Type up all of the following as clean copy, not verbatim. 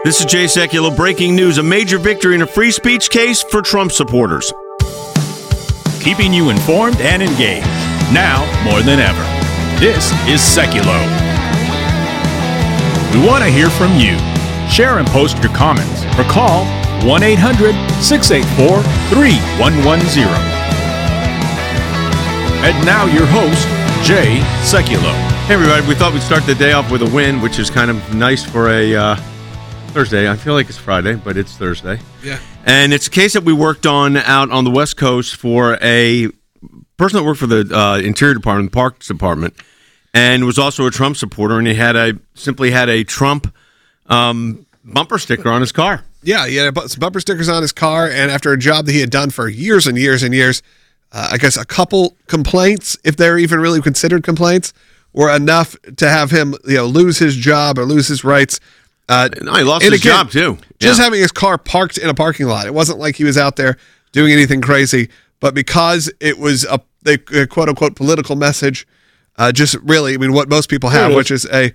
This is Jay Sekulow. Breaking news, a major victory in a free speech case for Trump supporters. Keeping you informed and engaged, now more than ever. This is Sekulow. We want to hear from you. Share and post your comments or call 1-800-684-3110. And now your host, Jay Sekulow. Hey everybody, we thought we'd start the day off with a win, which is kind of nice for a Thursday. I feel like it's Friday, but it's Thursday. Yeah. And it's a case that we worked on out on the West Coast for a person that worked for the Interior Department, the Parks Department, and was also a Trump supporter, and he simply had a Trump bumper sticker on his car. Yeah, he had some bumper stickers on his car, and after a job that he had done for years and years and years, I guess a couple complaints, if they're even really considered complaints, were enough to have him, lose his job or lose his rights. No, he lost his job too. Just having his car parked in a parking lot. It wasn't like he was out there doing anything crazy, but because it was a quote unquote political message, just really, what most people have, which is a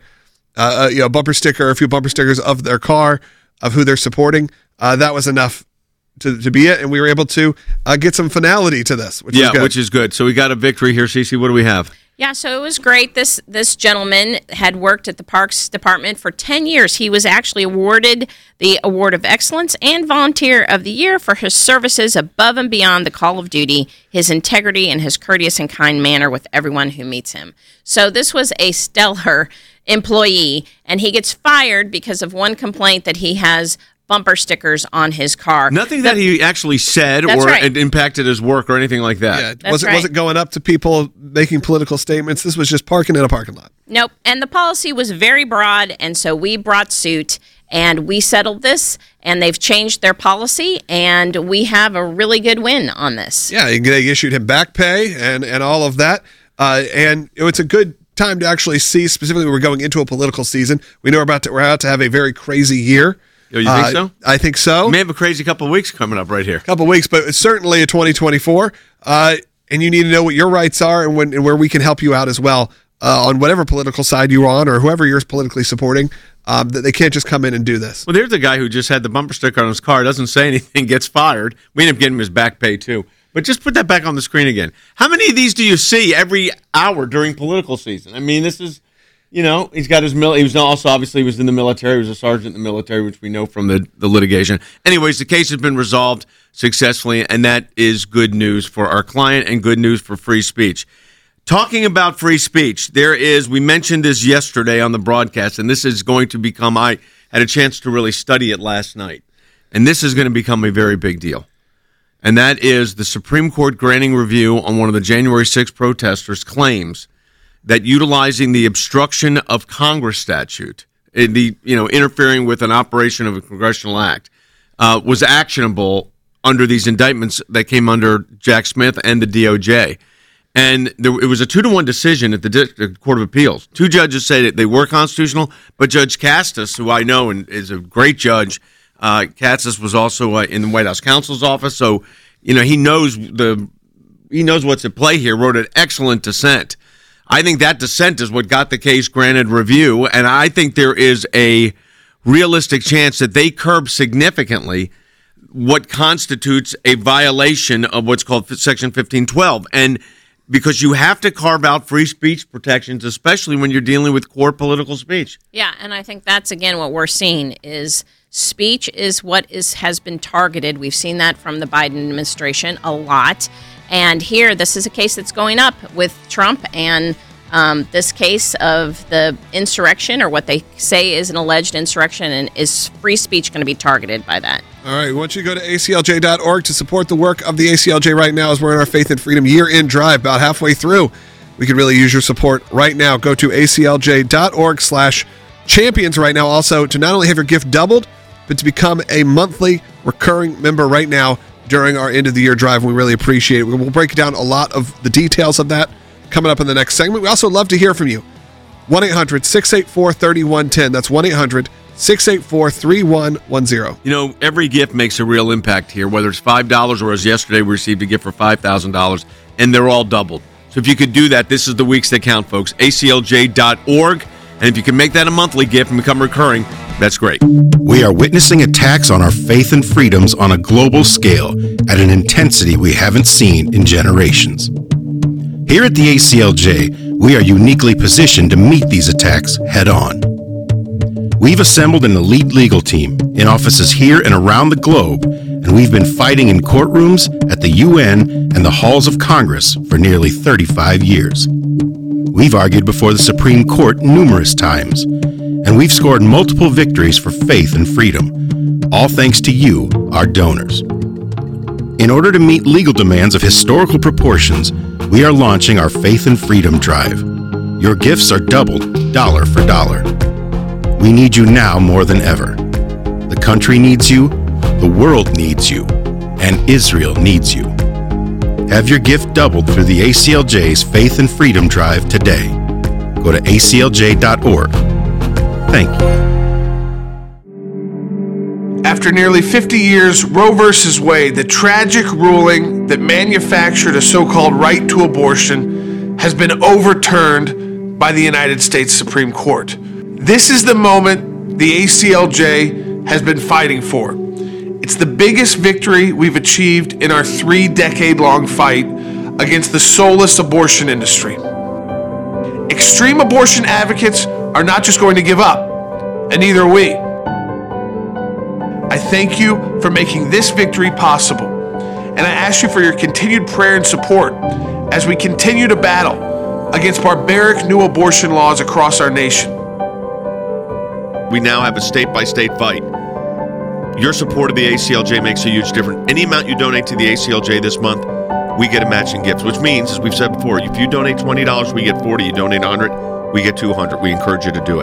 bumper sticker, a few bumper stickers of their car, of who they're supporting. That was enough to be it, and we were able to get some finality to this, which is good. Which is good. So we got a victory here, Cece. What do we have? Yeah, so it was great. This gentleman had worked at the Parks Department for 10 years. He was actually awarded the Award of Excellence and Volunteer of the Year for his services above and beyond the call of duty, his integrity, and his courteous and kind manner with everyone who meets him. So this was a stellar employee, and he gets fired because of one complaint that he has bumper stickers on his car. Nothing that he actually said or it impacted his work or anything like that. Yeah, wasn't going up to people making political statements. This was just parking in a parking lot. Nope. And the policy was very broad, and so we brought suit, and we settled this, and they've changed their policy, and we have a really good win on this. Yeah, they issued him back pay and all of that, and it's a good time to actually see, specifically we're going into a political season. We know we're about to have a very crazy year. You think so? I think so. We may have a crazy couple of weeks coming up right here. Couple of weeks, but it's certainly a 2024. And you need to know what your rights are and where we can help you out as well on whatever political side you're on or whoever you're politically supporting. That they can't just come in and do this. Well, there's a guy who just had the bumper sticker on his car, doesn't say anything, gets fired. We end up getting him his back pay too. But just put that back on the screen again. How many of these do you see every hour during political season? This is... he's got his he was also obviously was in the military. He was a sergeant in the military, which we know from the litigation. Anyways, the case has been resolved successfully, and that is good news for our client and good news for free speech. Talking about free speech, we mentioned this yesterday on the broadcast, and this is going to become, I had a chance to really study it last night, and this is going to become a very big deal. And that is the Supreme Court granting review on one of the January 6th protesters' claims that utilizing the obstruction of Congress statute, interfering with an operation of a congressional act, was actionable under these indictments that came under Jack Smith and the DOJ. And it was a 2-1 decision at the District Court of Appeals. 2 judges say that they were constitutional, but Judge Castas, who I know and is a great judge, Castas was also in the White House counsel's office, so he knows what's at play here. Wrote an excellent dissent. I think that dissent is what got the case granted review, and I think there is a realistic chance that they curb significantly what constitutes a violation of what's called Section 1512. And because you have to carve out free speech protections, especially when you're dealing with core political speech. Yeah, and I think that's, again, what we're seeing is speech is what has been targeted. We've seen that from the Biden administration a lot. And here, this is a case that's going up with Trump, and this case of the insurrection, or what they say is an alleged insurrection, and is free speech going to be targeted by that? All right, why don't you go to aclj.org to support the work of the ACLJ right now as we're in our Faith and Freedom year-end drive, about halfway through. We could really use your support right now. Go to aclj.org/champions right now. Also, to not only have your gift doubled, but to become a monthly recurring member right now during our end-of-the-year drive. We really appreciate it. We'll break down a lot of the details of that coming up in the next segment. We also love to hear from you. 1-800-684-3110. That's 1-800-684-3110. Every gift makes a real impact here, whether it's $5 or as yesterday we received a gift for $5,000, and they're all doubled. So if you could do that, this is the weeks that count, folks. ACLJ.org. And if you can make that a monthly gift and become recurring, That's great. We are witnessing attacks on our faith and freedoms on a global scale at an intensity we haven't seen in generations. Here at the ACLJ, we are uniquely positioned to meet these attacks head on. We've assembled an elite legal team in offices here and around the globe, and we've been fighting in courtrooms, at the UN, and the halls of Congress for nearly 35 years. We've argued before the Supreme Court numerous times, and we've scored multiple victories for faith and freedom, all thanks to you, our donors. In order to meet legal demands of historical proportions, we are launching our Faith and Freedom Drive. Your gifts are doubled, dollar for dollar. We need you now more than ever. The country needs you, the world needs you, and Israel needs you. Have your gift doubled through the ACLJ's Faith and Freedom Drive today. Go to aclj.org. Thank you. After nearly 50 years, Roe v. Wade, the tragic ruling that manufactured a so-called right to abortion, has been overturned by the United States Supreme Court. This is the moment the ACLJ has been fighting for. It's the biggest victory we've achieved in our 3-decade-long fight against the soulless abortion industry. Extreme abortion advocates are not just going to give up, and neither are we. I thank you for making this victory possible, and I ask you for your continued prayer and support as we continue to battle against barbaric new abortion laws across our nation. We now have a state-by-state fight. Your support of the ACLJ makes a huge difference. Any amount you donate to the ACLJ this month, we get a matching gift, which means, as we've said before, if you donate $20, we get $40. You donate $100, we get $200. We encourage you to do it.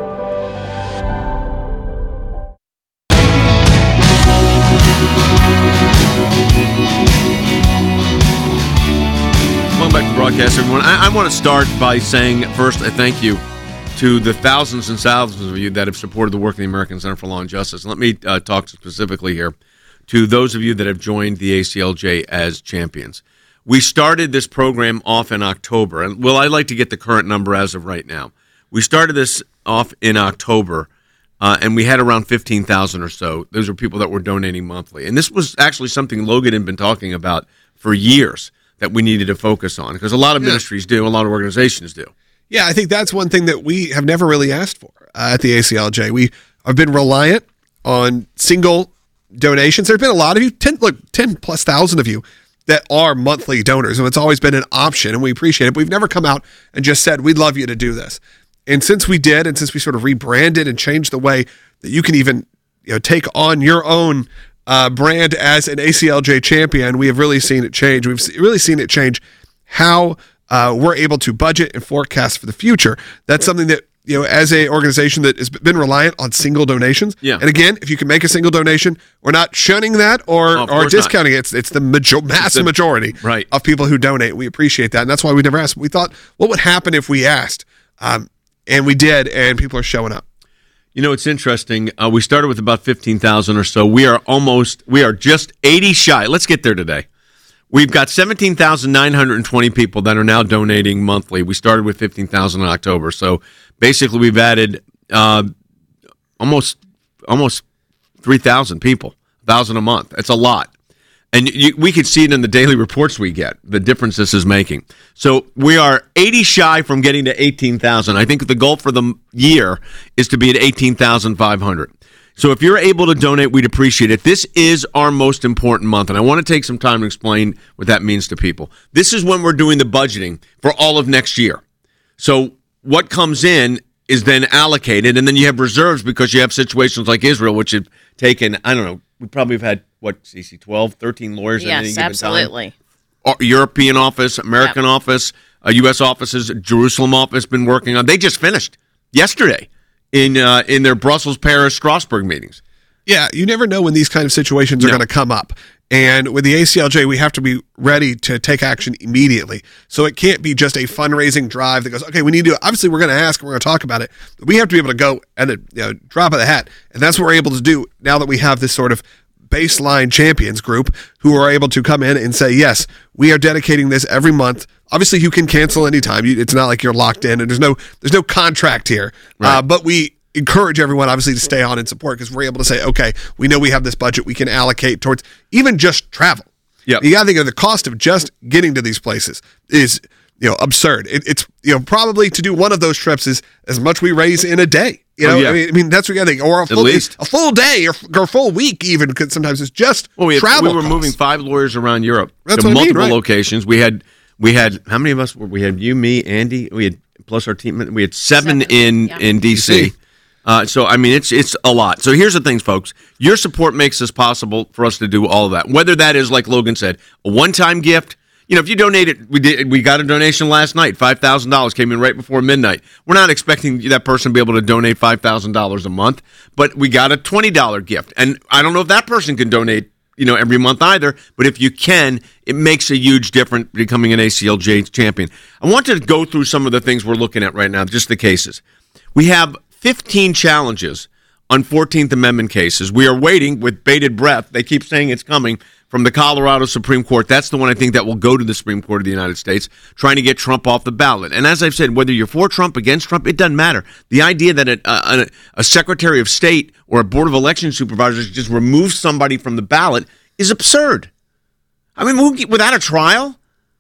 Welcome back to the broadcast, everyone. I want to start by saying, first, I thank you to the thousands and thousands of you that have supported the work of the American Center for Law and Justice. Let me talk specifically here to those of you that have joined the ACLJ as champions. We started this program off in October, and I'd like to get the current number as of right now. We started this off in October, and we had around 15,000 or so. Those were people that were donating monthly. And this was actually something Logan had been talking about for years that we needed to focus on, because a lot of ministries do, a lot of organizations do. Yeah, I think that's one thing that we have never really asked for at the ACLJ. We have been reliant on single donations. There have been a lot of you, 10 plus thousand of you, that are monthly donors, and it's always been an option, and we appreciate it. But we've never come out and just said, we'd love you to do this. And since we did, and since we sort of rebranded and changed the way that you can even take on your own brand as an ACLJ champion, we have really seen it change. We've really seen it change how we're able to budget and forecast for the future. That's something that, as a organization that has been reliant on single donations. Yeah. And again, if you can make a single donation, we're not shunning that or discounting it. It's the massive majority of people who donate. We appreciate that. And that's why we never asked. We thought, what would happen if we asked? And we did, and people are showing up. It's interesting. We started with about 15,000 or so. We are just 80 shy. Let's get there today. We've got 17,920 people that are now donating monthly. We started with 15,000 in October. So basically we've added almost 3,000 people, 1,000 a month. That's a lot. And we could see it in the daily reports we get, the difference this is making. So we are 80 shy from getting to 18,000. I think the goal for the year is to be at 18,500. So if you're able to donate, we'd appreciate it. This is our most important month, and I want to take some time to explain what that means to people. This is when we're doing the budgeting for all of next year. So what comes in is then allocated, and then you have reserves because you have situations like Israel, which have taken, I don't know, we probably have had, 12, 13 lawyers at any given time? Yes, absolutely. European office, American office, U.S. offices, Jerusalem office been working on. They just finished yesterday in their Brussels, Paris, Strasbourg meetings. Yeah, you never know when these kind of situations are going to come up. And with the ACLJ, we have to be ready to take action immediately. So it can't be just a fundraising drive that goes, okay, we need to, obviously we're going to ask and we're going to talk about it. But we have to be able to go and drop of the hat. And that's what we're able to do now that we have this sort of baseline champions group who are able to come in and say, yes, we are dedicating this every month. Obviously, you can cancel anytime. It's not like you're locked in, and there's no contract here. Right. But we encourage everyone, obviously, to stay on and support because we're able to say, okay, we know we have this budget we can allocate towards even just travel. Yep. You got to think of the cost of just getting to these places is absurd. It's probably to do one of those trips is as much we raise in a day. I mean that's what you got to think, or a full day or a full week even, because sometimes it's just travel. We were costs. moving 5 lawyers around Europe That's to what I mean, multiple right. locations. We had how many of us? We had you, me, Andy. We had plus our team. We had seven in DC. So I mean it's a lot. So here's the things, folks. Your support makes this possible for us to do all of that. Whether that is, like Logan said, a one-time gift. If you donate it, we got a donation last night, $5,000 came in right before midnight. We're not expecting that person to be able to donate $5,000 a month, but we got a $20 gift. And I don't know if that person can donate, every month either, but if you can, it makes a huge difference becoming an ACLJ champion. I want to go through some of the things we're looking at right now, just the cases. We have 15 challenges on 14th Amendment cases. We are waiting with bated breath. They keep saying it's coming from the Colorado Supreme Court. That's the one I think that will go to the Supreme Court of the United States, trying to get Trump off the ballot. And as I've said, whether you're for Trump, against Trump, it doesn't matter. The idea that a Secretary of State or a Board of Election Supervisors just remove somebody from the ballot is absurd. I mean, without a trial?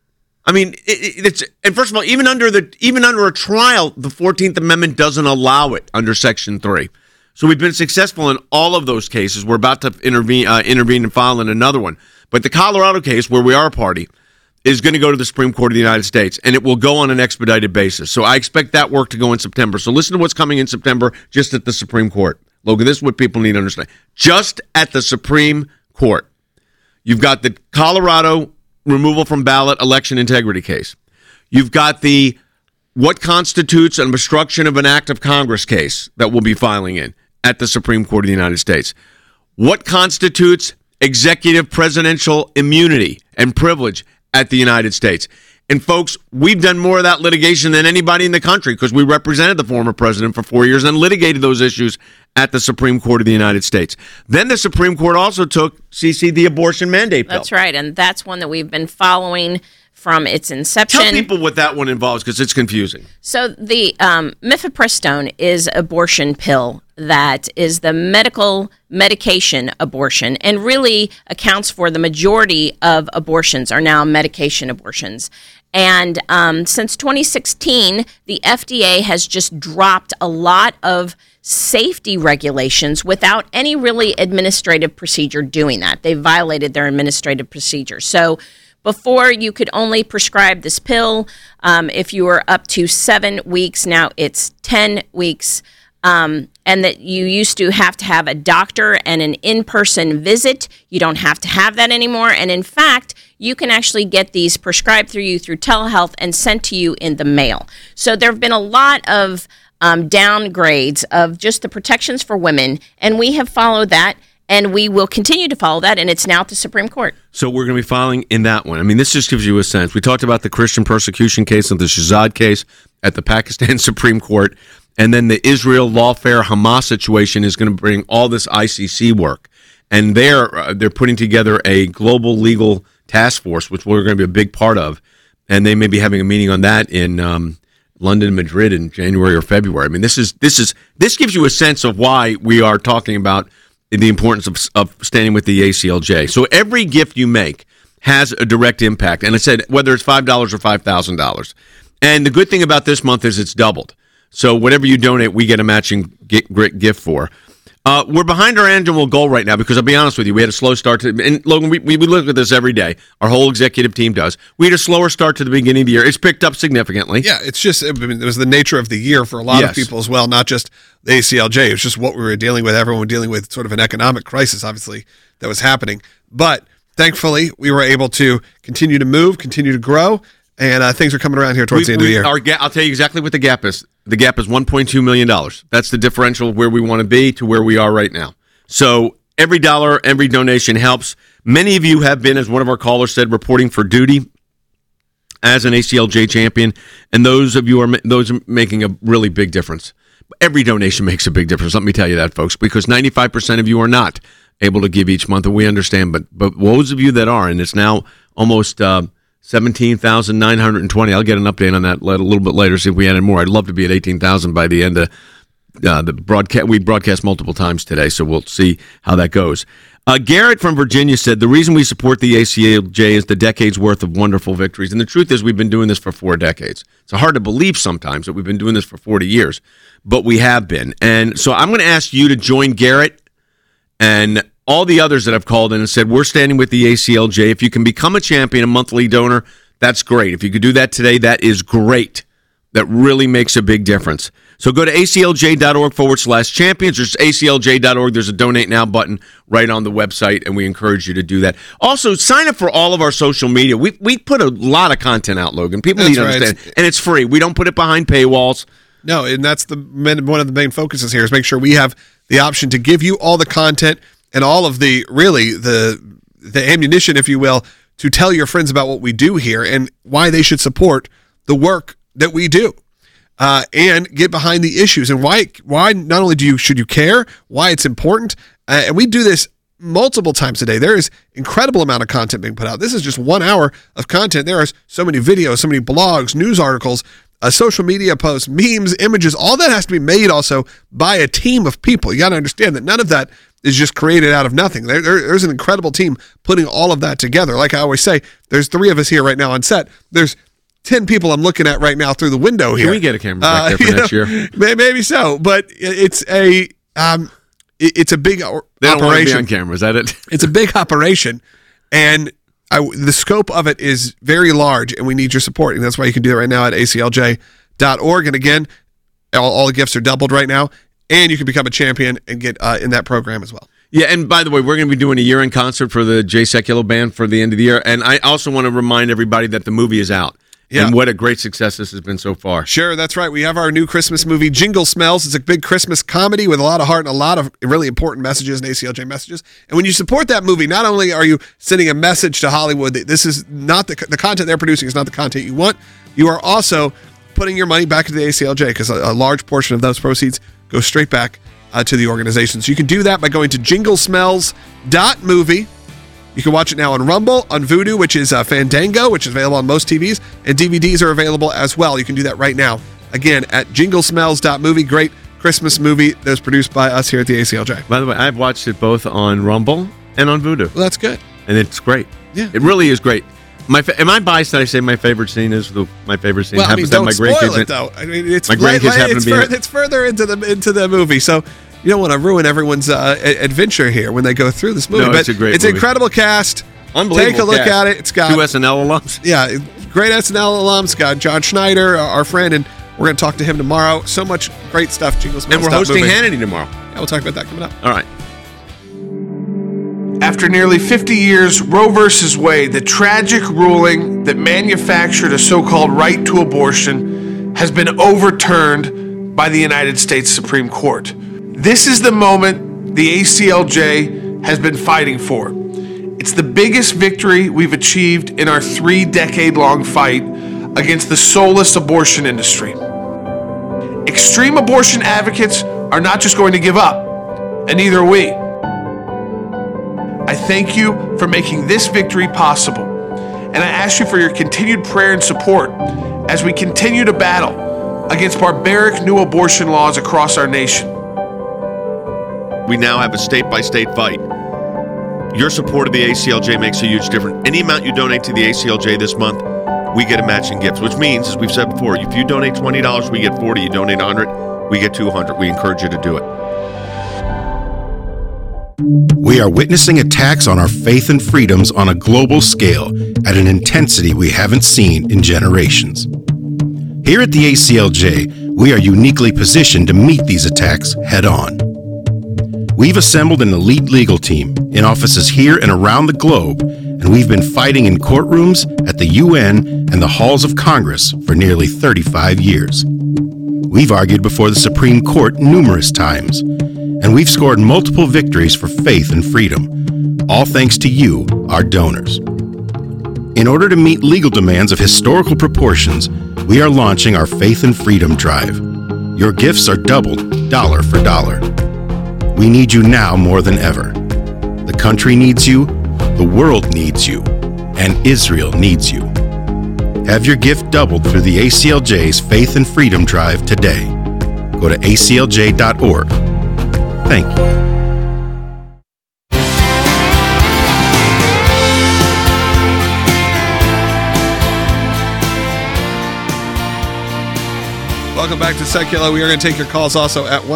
I mean, and first of all, even under a trial, the 14th Amendment doesn't allow it under Section 3. So we've been successful in all of those cases. We're about to intervene and file in another one. But the Colorado case, where we are a party, is going to go to the Supreme Court of the United States, and it will go on an expedited basis. So I expect that work to go in September. So listen to what's coming in September just at the Supreme Court. Logan, this is what people need to understand. Just at the Supreme Court, you've got the Colorado removal from ballot election integrity case. You've got the what constitutes an obstruction of an act of Congress case that we'll be filing in at the Supreme Court of the United States. What constitutes executive presidential immunity and privilege at the United States? And folks, we've done more of that litigation than anybody in the country because we represented the former president for 4 years and litigated those issues at the Supreme Court of the United States. Then the Supreme Court also took, CC, the abortion mandate bill. That's right, and that's one that we've been following from its inception. Tell people what that one involves because it's confusing. So the mifepristone is abortion pill that is the medication abortion and really accounts for the majority of abortions are now medication abortions. And since 2016, the FDA has just dropped a lot of safety regulations without any really administrative procedure doing that. They violated their administrative procedure. So before, you could only prescribe this pill if you were up to 7 weeks. Now it's 10 weeks. And that you used to have a doctor and an in-person visit. You don't have to have that anymore. And in fact, you can actually get these prescribed through telehealth and sent to you in the mail. So there have been a lot of downgrades of just the protections for women, and we have followed that. And we will continue to follow that, and it's now at the Supreme Court. So we're going to be filing in that one. I mean, this just gives you a sense. We talked about the Christian persecution case and the Shahzad case at the Pakistan Supreme Court, and then the Israel lawfare Hamas situation is going to bring all this ICC work. And they're putting together a global legal task force, which we're going to be a big part of, and they may be having a meeting on that in London and Madrid in January or February. I mean, this gives you a sense of why we are talking about the importance of standing with the ACLJ. So every gift you make has a direct impact. And I said, whether it's $5 or $5,000. And the good thing about this month is it's doubled. So whatever you donate, we get a matching gift for. We're behind our annual goal right now because I'll be honest with you, we had a slow start and Logan, we look at this every day. Our whole executive team does. We had a slower start to the beginning of the year. It's picked up significantly. Yeah, it's just, it was the nature of the year for a lot of people as well, not just the ACLJ. It was just what we were dealing with. Everyone was dealing with sort of an economic crisis, obviously, that was happening. But thankfully, we were able to continue to move, continue to grow, and things are coming around here towards the end of the year. I'll tell you exactly what the gap is. The gap is $1.2 million. That's the differential where we want to be to where we are right now. So every dollar, every donation helps. Many of you have been, as one of our callers said, reporting for duty as an ACLJ champion, and those are making a really big difference. Every donation makes a big difference. Let me tell you that, folks, because 95% of you are not able to give each month, and we understand. But those of you that are, and it's now almost 17,920. I'll get an update on that a little bit later, see if we added more. I'd love to be at 18,000 by the end of the broadcast. We broadcast multiple times today, so we'll see how that goes. Garrett from Virginia said, the reason we support the ACLJ is the decades worth of wonderful victories. And the truth is we've been doing this for 4 decades. It's hard to believe sometimes that we've been doing this for 40 years, but we have been. And so I'm going to ask you to join Garrett and all the others that have called in and said, we're standing with the ACLJ. If you can become a champion, a monthly donor, that's great. If you could do that today, that is great. That really makes a big difference. So go to aclj.org/champions. There's aclj.org. There's a donate now button right on the website, and we encourage you to do that. Also, sign up for all of our social media. We put a lot of content out, Logan. People need to understand. And it's free. We don't put it behind paywalls. No, and that's one of the main focuses here is make sure we have the option to give you all the content and all of the ammunition, if you will, to tell your friends about what we do here and why they should support the work that we do. And get behind the issues and why not only should you care, why it's important. And we do this multiple times a day. There is incredible amount of content being put out. This is just 1 hour of content. There are so many videos, so many blogs, news articles, social media posts, memes, images. All that has to be made also by a team of people. You got to understand that none of that is just created out of nothing. There's an incredible team putting all of that together. Like I always say, there's 3 of us here right now on set. There's 10 people I'm looking at right now through the window here. Can we get a camera back there for next year? Maybe so, but it's a big operation. They don't want to be on camera, is that it? It's a big operation, and the scope of it is very large, and we need your support, and that's why you can do it right now at aclj.org. And again, all the gifts are doubled right now, and you can become a champion and get in that program as well. Yeah, and by the way, we're going to be doing a year-end concert for the Jay Sekulow Band for the end of the year, and I also want to remind everybody that the movie is out. Yeah. And what a great success this has been so far. Sure, that's right. We have our new Christmas movie, Jingle Smells. It's a big Christmas comedy with a lot of heart and a lot of really important messages and ACLJ messages. And when you support that movie, not only are you sending a message to Hollywood that this is not the content they're producing is not the content you want, you are also putting your money back into the ACLJ because a large portion of those proceeds go straight back to the organization. So you can do that by going to jinglesmells.movie. You can watch it now on Rumble, on Vudu, which is Fandango, which is available on most TVs, and DVDs are available as well. You can do that right now. Again, at jinglesmells.movie. Great Christmas movie that was produced by us here at the ACLJ. By the way, I've watched it both on Rumble and on Vudu. Well, that's good. And it's great. Yeah. It really is great. Am I biased that I say my favorite scene is my favorite scene? Well, I mean, don't spoil it, though. I mean, it's my grandkids happen to be it's further into the movie, so you don't want to ruin everyone's adventure here when they go through this movie. No, but it's a great movie. An incredible cast. Unbelievable. Take a look at it. It's got 2 SNL alums. Yeah, great SNL alums. It's got John Schneider, our friend, and we're going to talk to him tomorrow. So much great stuff. Jingles and we're hosting Hannity tomorrow. Yeah, we'll talk about that coming up. All right. After nearly 50 years, Roe v. Wade, the tragic ruling that manufactured a so-called right to abortion, has been overturned by the United States Supreme Court. This is the moment the ACLJ has been fighting for. It's the biggest victory we've achieved in our 3-decade-long fight against the soulless abortion industry. Extreme abortion advocates are not just going to give up, and neither are we. I thank you for making this victory possible, and I ask you for your continued prayer and support as we continue to battle against barbaric new abortion laws across our nation. We now have a state-by-state fight. Your support of the ACLJ makes a huge difference. Any amount you donate to the ACLJ this month, we get a matching gift, which means, as we've said before, if you donate $20, we get $40. You donate $100, we get $200. We encourage you to do it. We are witnessing attacks on our faith and freedoms on a global scale at an intensity we haven't seen in generations. Here at the ACLJ, we are uniquely positioned to meet these attacks head on. We've assembled an elite legal team in offices here and around the globe, and we've been fighting in courtrooms, at the UN, and the halls of Congress for nearly 35 years. We've argued before the Supreme Court numerous times, and we've scored multiple victories for faith and freedom, all thanks to you, our donors. In order to meet legal demands of historical proportions, we are launching our Faith and Freedom Drive. Your gifts are doubled, dollar for dollar. We need you now more than ever. The country needs you, the world needs you, and Israel needs you. Have your gift doubled through the ACLJ's Faith and Freedom Drive today. go to aclj.org. Thank you. Welcome back to Secular. We are going to take your calls also at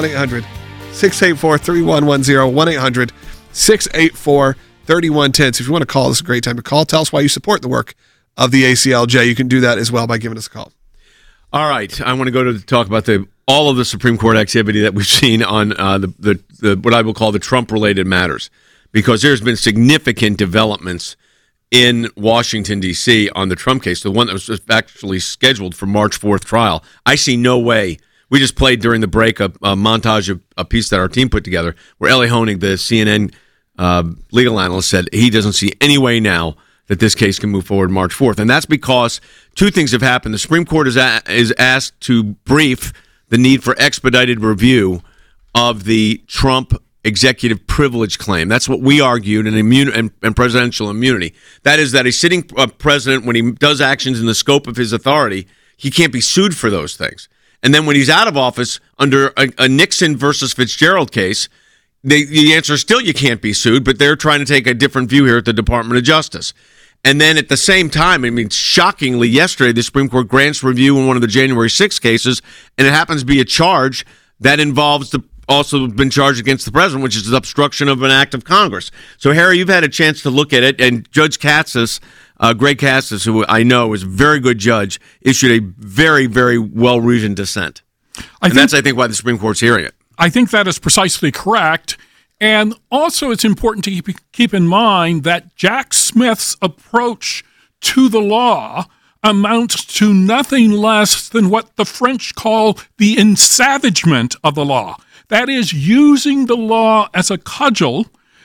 1-800-684-3110, 1-800-684-3110. So if you want to call, this is a great time to call. Tell us why you support the work of the ACLJ. You can do that as well by giving us a call. All right. I want to go to talk about all of the Supreme Court activity that we've seen on the what I will call the Trump-related matters, because there's been significant developments in Washington, D.C. on the Trump case, the one that was actually scheduled for March 4th trial. I see no way. We just played during the break a montage of a piece that our team put together where Elie Honig, the CNN legal analyst, said he doesn't see any way now that this case can move forward March 4th. And that's because two things have happened. The Supreme Court is asked to brief the need for expedited review of the Trump executive privilege claim. That's what we argued in presidential immunity. That is that a sitting president, when he does actions in the scope of his authority, he can't be sued for those things. And then when he's out of office under a Nixon versus Fitzgerald case, the answer is still you can't be sued, but they're trying to take a different view here at the Department of Justice. And then at the same time, I mean, shockingly, yesterday, the Supreme Court grants review in one of the January 6 cases, and it happens to be a charge that involves also been charged against the president, which is obstruction of an act of Congress. So, Harry, you've had a chance to look at it, and Judge Katsas, Greg Katsas, who I know is a very good judge, issued a very, very well-reasoned dissent. That's, I think, why the Supreme Court's hearing it. I think that is precisely correct. And also it's important to keep in mind that Jack Smith's approach to the law amounts to nothing less than what the French call the ensavagement of the law. That is, using the law as a cudgel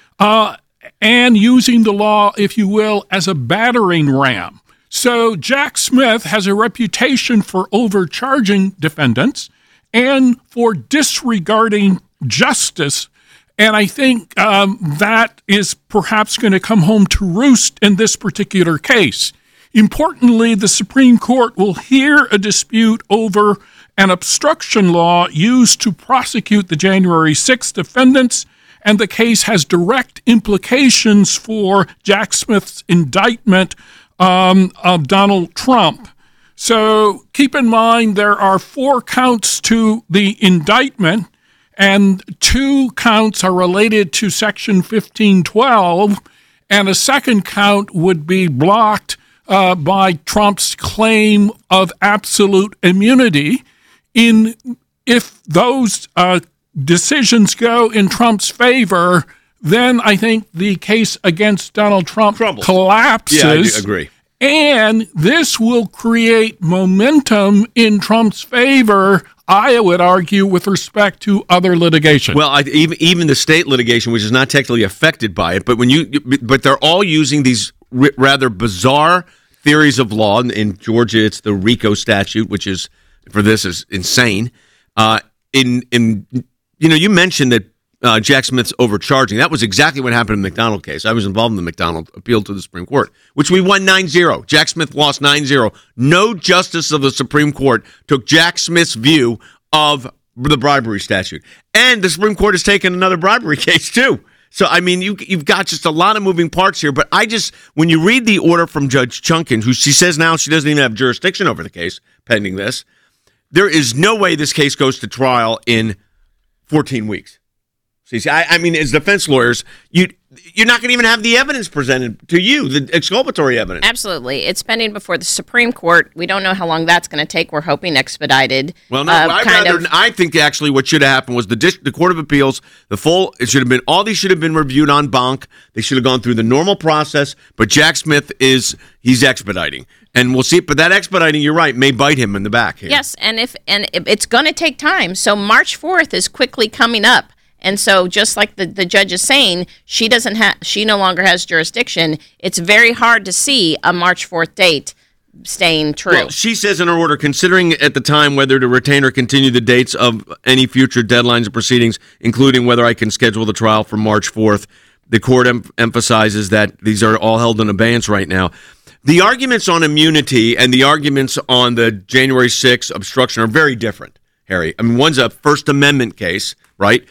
and using the law, if you will, as a battering ram. So Jack Smith has a reputation for overcharging defendants and for disregarding justice. And I think that is perhaps going to come home to roost in this particular case. Importantly, the Supreme Court will hear a dispute over an obstruction law used to prosecute the January 6 defendants, and the case has direct implications for Jack Smith's indictment of Donald Trump. So keep in mind there are 4 counts to the indictment, and 2 counts are related to Section 1512, and a second count would be blocked by Trump's claim of absolute immunity. If those decisions go in Trump's favor, then I think the case against Donald Trump collapses. Yeah, I agree. And this will create momentum in Trump's favor, I would argue, with respect to other litigation. Well, even the state litigation, which is not technically affected by it, but they're all using these rather bizarre theories of law. In Georgia, it's the RICO statute, which is insane. You mentioned that Jack Smith's overcharging. That was exactly what happened in the McDonald case. I was involved in the McDonald appeal to the Supreme Court, which we won 9-0. Jack Smith lost 9-0. No justice of the Supreme Court took Jack Smith's view of the bribery statute. And the Supreme Court has taken another bribery case, too. So, I mean, you've got just a lot of moving parts here. But when you read the order from Judge Chunkin, who she says now she doesn't even have jurisdiction over the case pending this, there is no way this case goes to trial in 14 weeks. See, I mean, as defense lawyers, you're not going to even have the evidence presented to you, the exculpatory evidence. Absolutely. It's pending before the Supreme Court. We don't know how long that's going to take. We're hoping expedited. Well, no, I think actually what should have happened was the Court of Appeals, all these should have been reviewed en banc. They should have gone through the normal process, but Jack Smith he's expediting. And we'll see, but that expediting, you're right, may bite him in the back here. Yes, and it's going to take time. So March 4th is quickly coming up. And so just like the judge is saying, she no longer has jurisdiction. It's very hard to see a March 4th date staying true. Well, she says in her order, considering at the time whether to retain or continue the dates of any future deadlines of proceedings, including whether I can schedule the trial for March 4th, the court emphasizes that these are all held in abeyance right now. The arguments on immunity and the arguments on the January 6th obstruction are very different. Harry. I mean, one's a First Amendment case, right?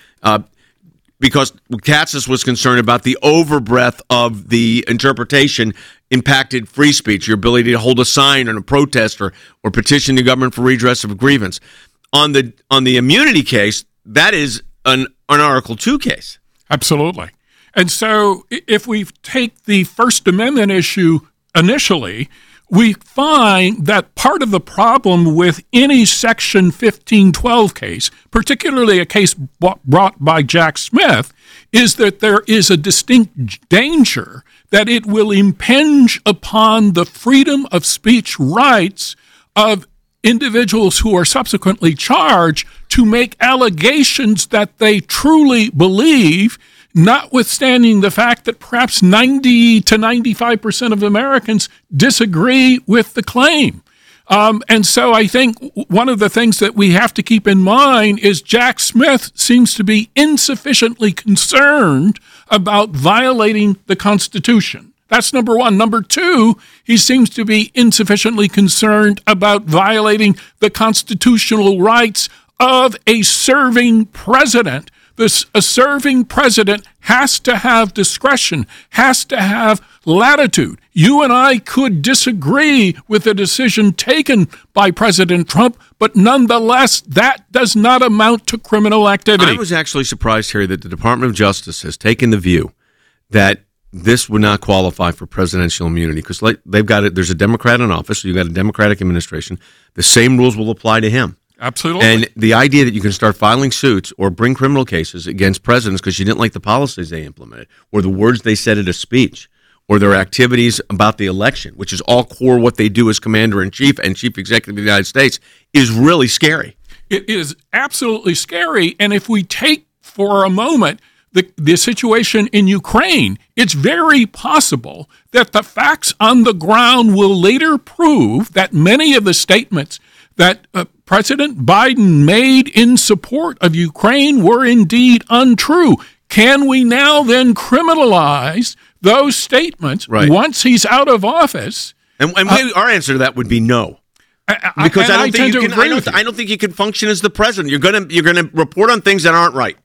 Because Katsas was concerned about the overbreadth of the interpretation impacted free speech, your ability to hold a sign or a protest or petition the government for redress of a grievance. On the immunity case, that is an Article 2 case. Absolutely. And so if we take the First Amendment issue initially, we find that part of the problem with any Section 1512 case, particularly a case brought by Jack Smith, is that there is a distinct danger that it will impinge upon the freedom of speech rights of individuals who are subsequently charged to make allegations that they truly believe, notwithstanding the fact that perhaps 90 to 95% of Americans disagree with the claim. And so I think one of the things that we have to keep in mind is Jack Smith seems to be insufficiently concerned about violating the Constitution. That's number one. Number two, he seems to be insufficiently concerned about violating the constitutional rights of a serving president. A serving president has to have discretion, has to have latitude. You and I could disagree with the decision taken by President Trump, but nonetheless, that does not amount to criminal activity. I was actually surprised, Harry, that the Department of Justice has taken the view that this would not qualify for presidential immunity because they've got it. There's a Democrat in office, so you've got a Democratic administration. The same rules will apply to him. Absolutely. And the idea that you can start filing suits or bring criminal cases against presidents because you didn't like the policies they implemented or the words they said at a speech or their activities about the election, which is all core what they do as commander-in-chief and chief executive of the United States, is really scary. It is absolutely scary. And if we take for a moment the situation in Ukraine, it's very possible that the facts on the ground will later prove that many of the statements that President Biden made in support of Ukraine were indeed untrue. Can we now then criminalize those statements once he's out of office? And our answer to that would be no. Because I don't think you can function as the president. You're gonna report on things that aren't right.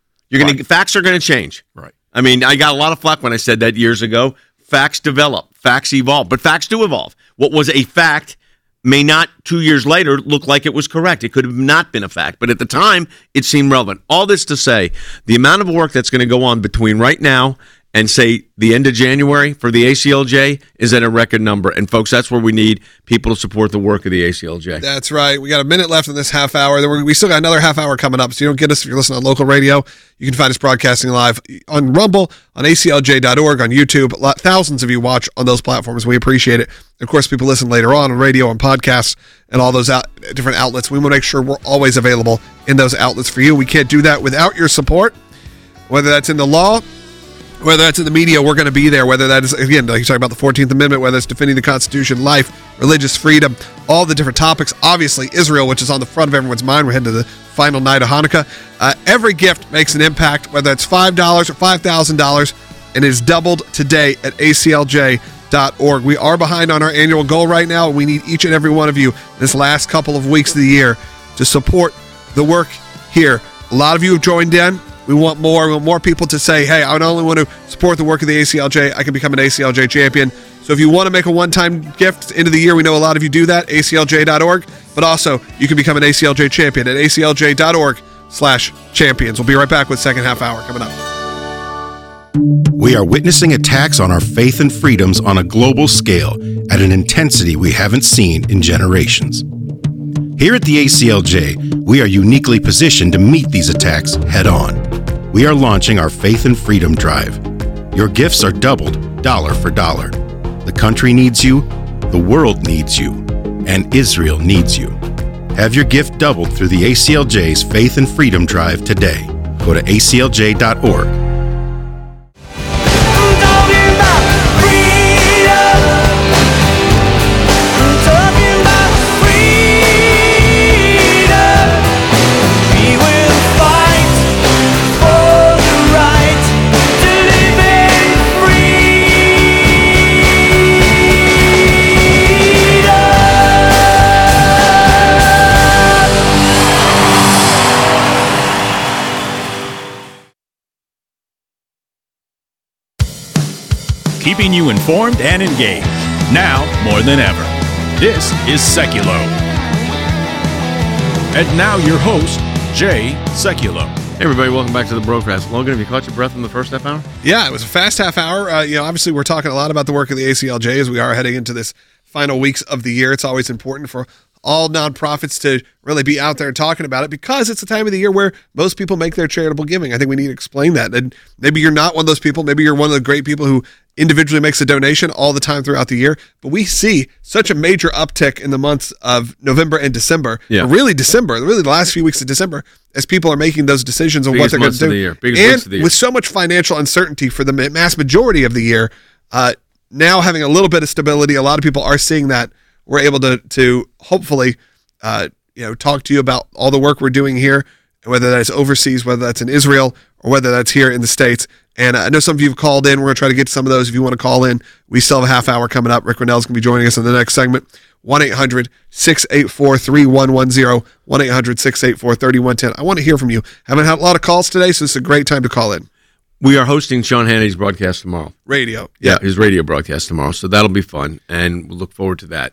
Facts are gonna change. Right. I mean, I got a lot of flack when I said that years ago. Facts develop, facts evolve, but facts do evolve. What was a fact may not 2 years later look like it was correct. It could have not been a fact, but at the time it seemed relevant. All this to say, the amount of work that's going to go on between right now and say the end of January for the ACLJ is at a record number. And folks, that's where we need people to support the work of the ACLJ. That's right. We got a minute left in this half hour. Then we still got another half hour coming up. So you don't get us if you're listening on local radio. You can find us broadcasting live on Rumble, on ACLJ.org, on YouTube. Thousands of you watch on those platforms. We appreciate it. Of course, people listen later on radio and podcasts and all those different outlets. We want to make sure we're always available in those outlets for you. We can't do that without your support, whether that's in the law, whether that's in the media. We're going to be there, whether that is, again, like you're talking about the 14th Amendment, whether it's defending the Constitution, life, religious freedom, all the different topics. Obviously, Israel, which is on the front of everyone's mind. We're heading to the final night of Hanukkah. Every gift makes an impact, whether it's $5 or $5,000, and is doubled today at ACLJ.org. We are behind on our annual goal right now. We need each and every one of you this last couple of weeks of the year to support the work here. A lot of you have joined in. We want more. We want more people to say, hey, I not only want to support the work of the ACLJ, I can become an ACLJ champion. So if you want to make a one-time gift into the year, we know a lot of you do that, ACLJ.org. But also, you can become an ACLJ champion at ACLJ.org/champions. We'll be right back with second half hour coming up. We are witnessing attacks on our faith and freedoms on a global scale at an intensity we haven't seen in generations. Here at the ACLJ, we are uniquely positioned to meet these attacks head-on. We are launching our Faith and Freedom Drive. Your gifts are doubled, dollar for dollar. The country needs you, the world needs you, and Israel needs you. Have your gift doubled through the ACLJ's Faith and Freedom Drive today. Go to aclj.org. keeping you informed and engaged. Now more than ever. This is Seculo. And now your host, Jay Seculo. Hey everybody, welcome back to the broadcast. Logan, have you caught your breath in the first half hour? Yeah, it was a fast half hour. Obviously we're talking a lot about the work of the ACLJ as we are heading into this final weeks of the year. It's always important for all nonprofits to really be out there and talking about it because it's the time of the year where most people make their charitable giving. I think we need to explain that. And maybe you're not one of those people. Maybe you're one of the great people who individually makes a donation all the time throughout the year. But we see such a major uptick in the months of November and December. Yeah. Really the last few weeks of December, as people are making those decisions on what they're going to do. And with so much financial uncertainty for the mass majority of the year, now having a little bit of stability, a lot of people are seeing that. We're able to hopefully, talk to you about all the work we're doing here, whether that's overseas, whether that's in Israel, or whether that's here in the States. And I know some of you have called in. We're going to try to get to some of those. If you want to call in, we still have a half hour coming up. Rick Rennell's going to be joining us in the next segment. 1-800-684-3110, 1-800-684-3110. I want to hear from you. Haven't had a lot of calls today, so it's a great time to call in. We are hosting Sean Hannity's broadcast tomorrow. Radio. Yeah, his radio broadcast tomorrow. So that'll be fun, and we'll look forward to that.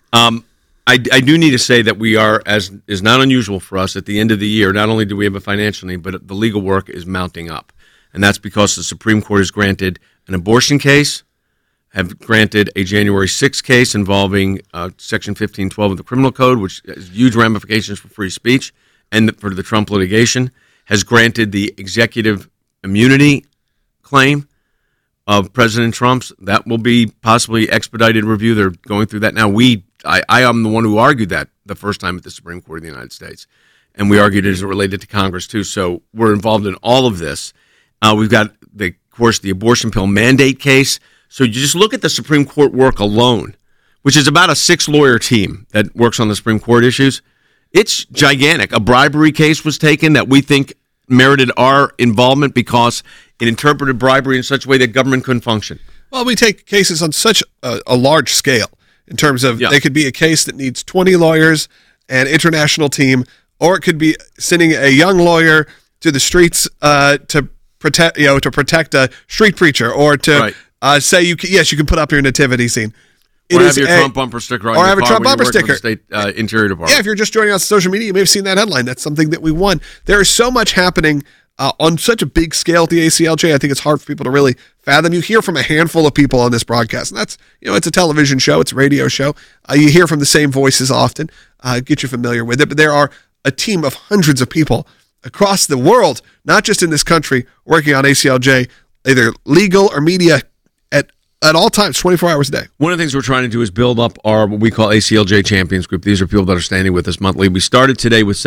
I do need to say that we are, as is not unusual for us, at the end of the year, not only do we have a financial need, but the legal work is mounting up. And that's because the Supreme Court has granted an abortion case, have granted a January 6th case involving Section 1512 of the Criminal Code, which has huge ramifications for free speech and for the Trump litigation, has granted the executive immunity claim of President Trump's. That will be possibly expedited review. They're going through that now. I am the one who argued that the first time at the Supreme Court of the United States, and we argued it as it related to Congress too. So we're involved in all of this. We've got, of course, the abortion pill mandate case. So you just look at the Supreme Court work alone, which is about a 6-lawyer team that works on the Supreme Court issues. It's gigantic. A bribery case was taken that we think merited our involvement because it interpreted bribery in such a way that government couldn't function. Well, we take cases on such a large scale in terms of they could be a case that needs 20 lawyers and international team, or it could be sending a young lawyer to the streets to protect a street preacher, or to say you can put up your nativity scene. Or have your Trump bumper sticker on your car when you work for the state Interior Department. Yeah, if you're just joining us on social media, you may have seen that headline. That's something that we won. There is so much happening on such a big scale at the ACLJ. I think it's hard for people to really fathom. You hear from a handful of people on this broadcast, and that's, it's a television show, it's a radio show. You hear from the same voices often, get you familiar with it. But there are a team of hundreds of people across the world, not just in this country, working on ACLJ, either legal or media, at all times, 24 hours a day. One of the things we're trying to do is build up our, what we call ACLJ Champions Group. These are people that are standing with us monthly. We started today with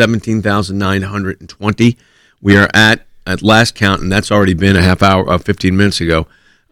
17,920. We are at last count, and that's already been a half hour, 15 minutes ago,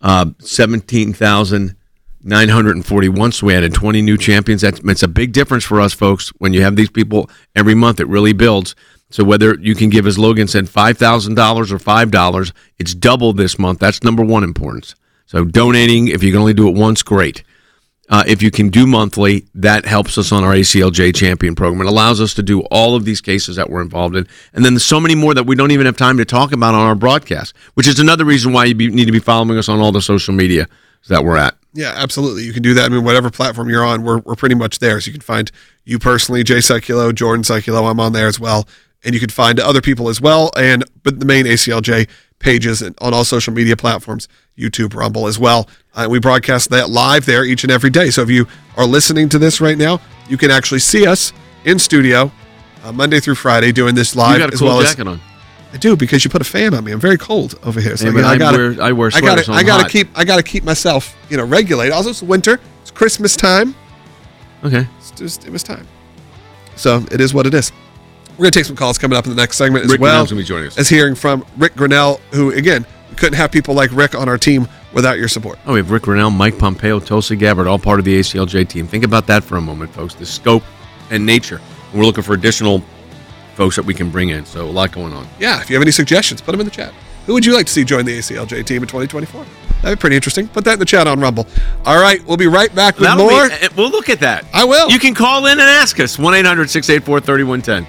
17,941. So we added 20 new champions. It's a big difference for us, folks. When you have these people every month, it really builds. So whether you can give, as Logan said, $5,000 or $5, it's double this month. That's number one importance. So donating, if you can only do it once, great. If you can do monthly, that helps us on our ACLJ Champion program. It allows us to do all of these cases that we're involved in. And then there's so many more that we don't even have time to talk about on our broadcast, which is another reason why you need to be following us on all the social media that we're at. Yeah, absolutely. You can do that. I mean, whatever platform you're on, we're pretty much there. So you can find you personally, Jay Seculo, Jordan Seculo. I'm on there as well. And you can find other people as well. But the main ACLJ pages on all social media platforms, YouTube, Rumble as well. We broadcast that live there each and every day. So if you are listening to this right now, you can actually see us in studio Monday through Friday doing this live. You got a cool jacket on. I do, because you put a fan on me. I'm very cold over here. So I wear sweaters. I gotta keep myself, regulated. Also, it's winter. It's Christmas time. Okay. It was time. So it is what it is. We're going to take some calls coming up in the next segment as Rick well. Rennell's going to be joining us. As hearing from Rick Rennell, who, again, we couldn't have people like Rick on our team without your support. Oh, we have Rick Rennell, Mike Pompeo, Tulsi Gabbard, all part of the ACLJ team. Think about that for a moment, folks, the scope and nature. And we're looking for additional folks that we can bring in, so a lot going on. Yeah, if you have any suggestions, put them in the chat. Who would you like to see join the ACLJ team in 2024? That'd be pretty interesting. Put that in the chat on Rumble. All right, we'll be right back with more. We'll look at that. I will. You can call in and ask us, 1-800-684-3110.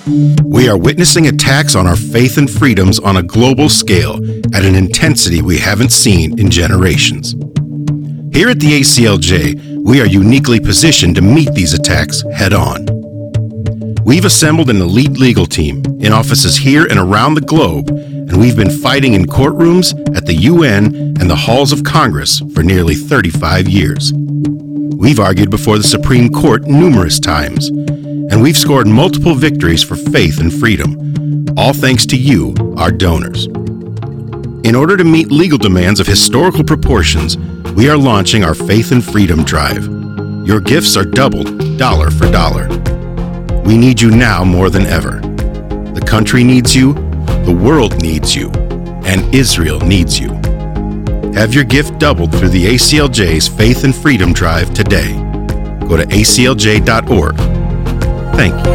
We are witnessing attacks on our faith and freedoms on a global scale at an intensity we haven't seen in generations. Here at the ACLJ, we are uniquely positioned to meet these attacks head on. We've assembled an elite legal team in offices here and around the globe, and we've been fighting in courtrooms, at the UN, and the halls of Congress for nearly 35 years. We've argued before the Supreme Court numerous times, and we've scored multiple victories for faith and freedom, all thanks to you, our donors. In order to meet legal demands of historical proportions, we are launching our Faith and Freedom Drive. Your gifts are doubled, dollar for dollar. We need you now more than ever. The country needs you, the world needs you, and Israel needs you. Have your gift doubled through the ACLJ's Faith and Freedom Drive today. Go to aclj.org. Thank you.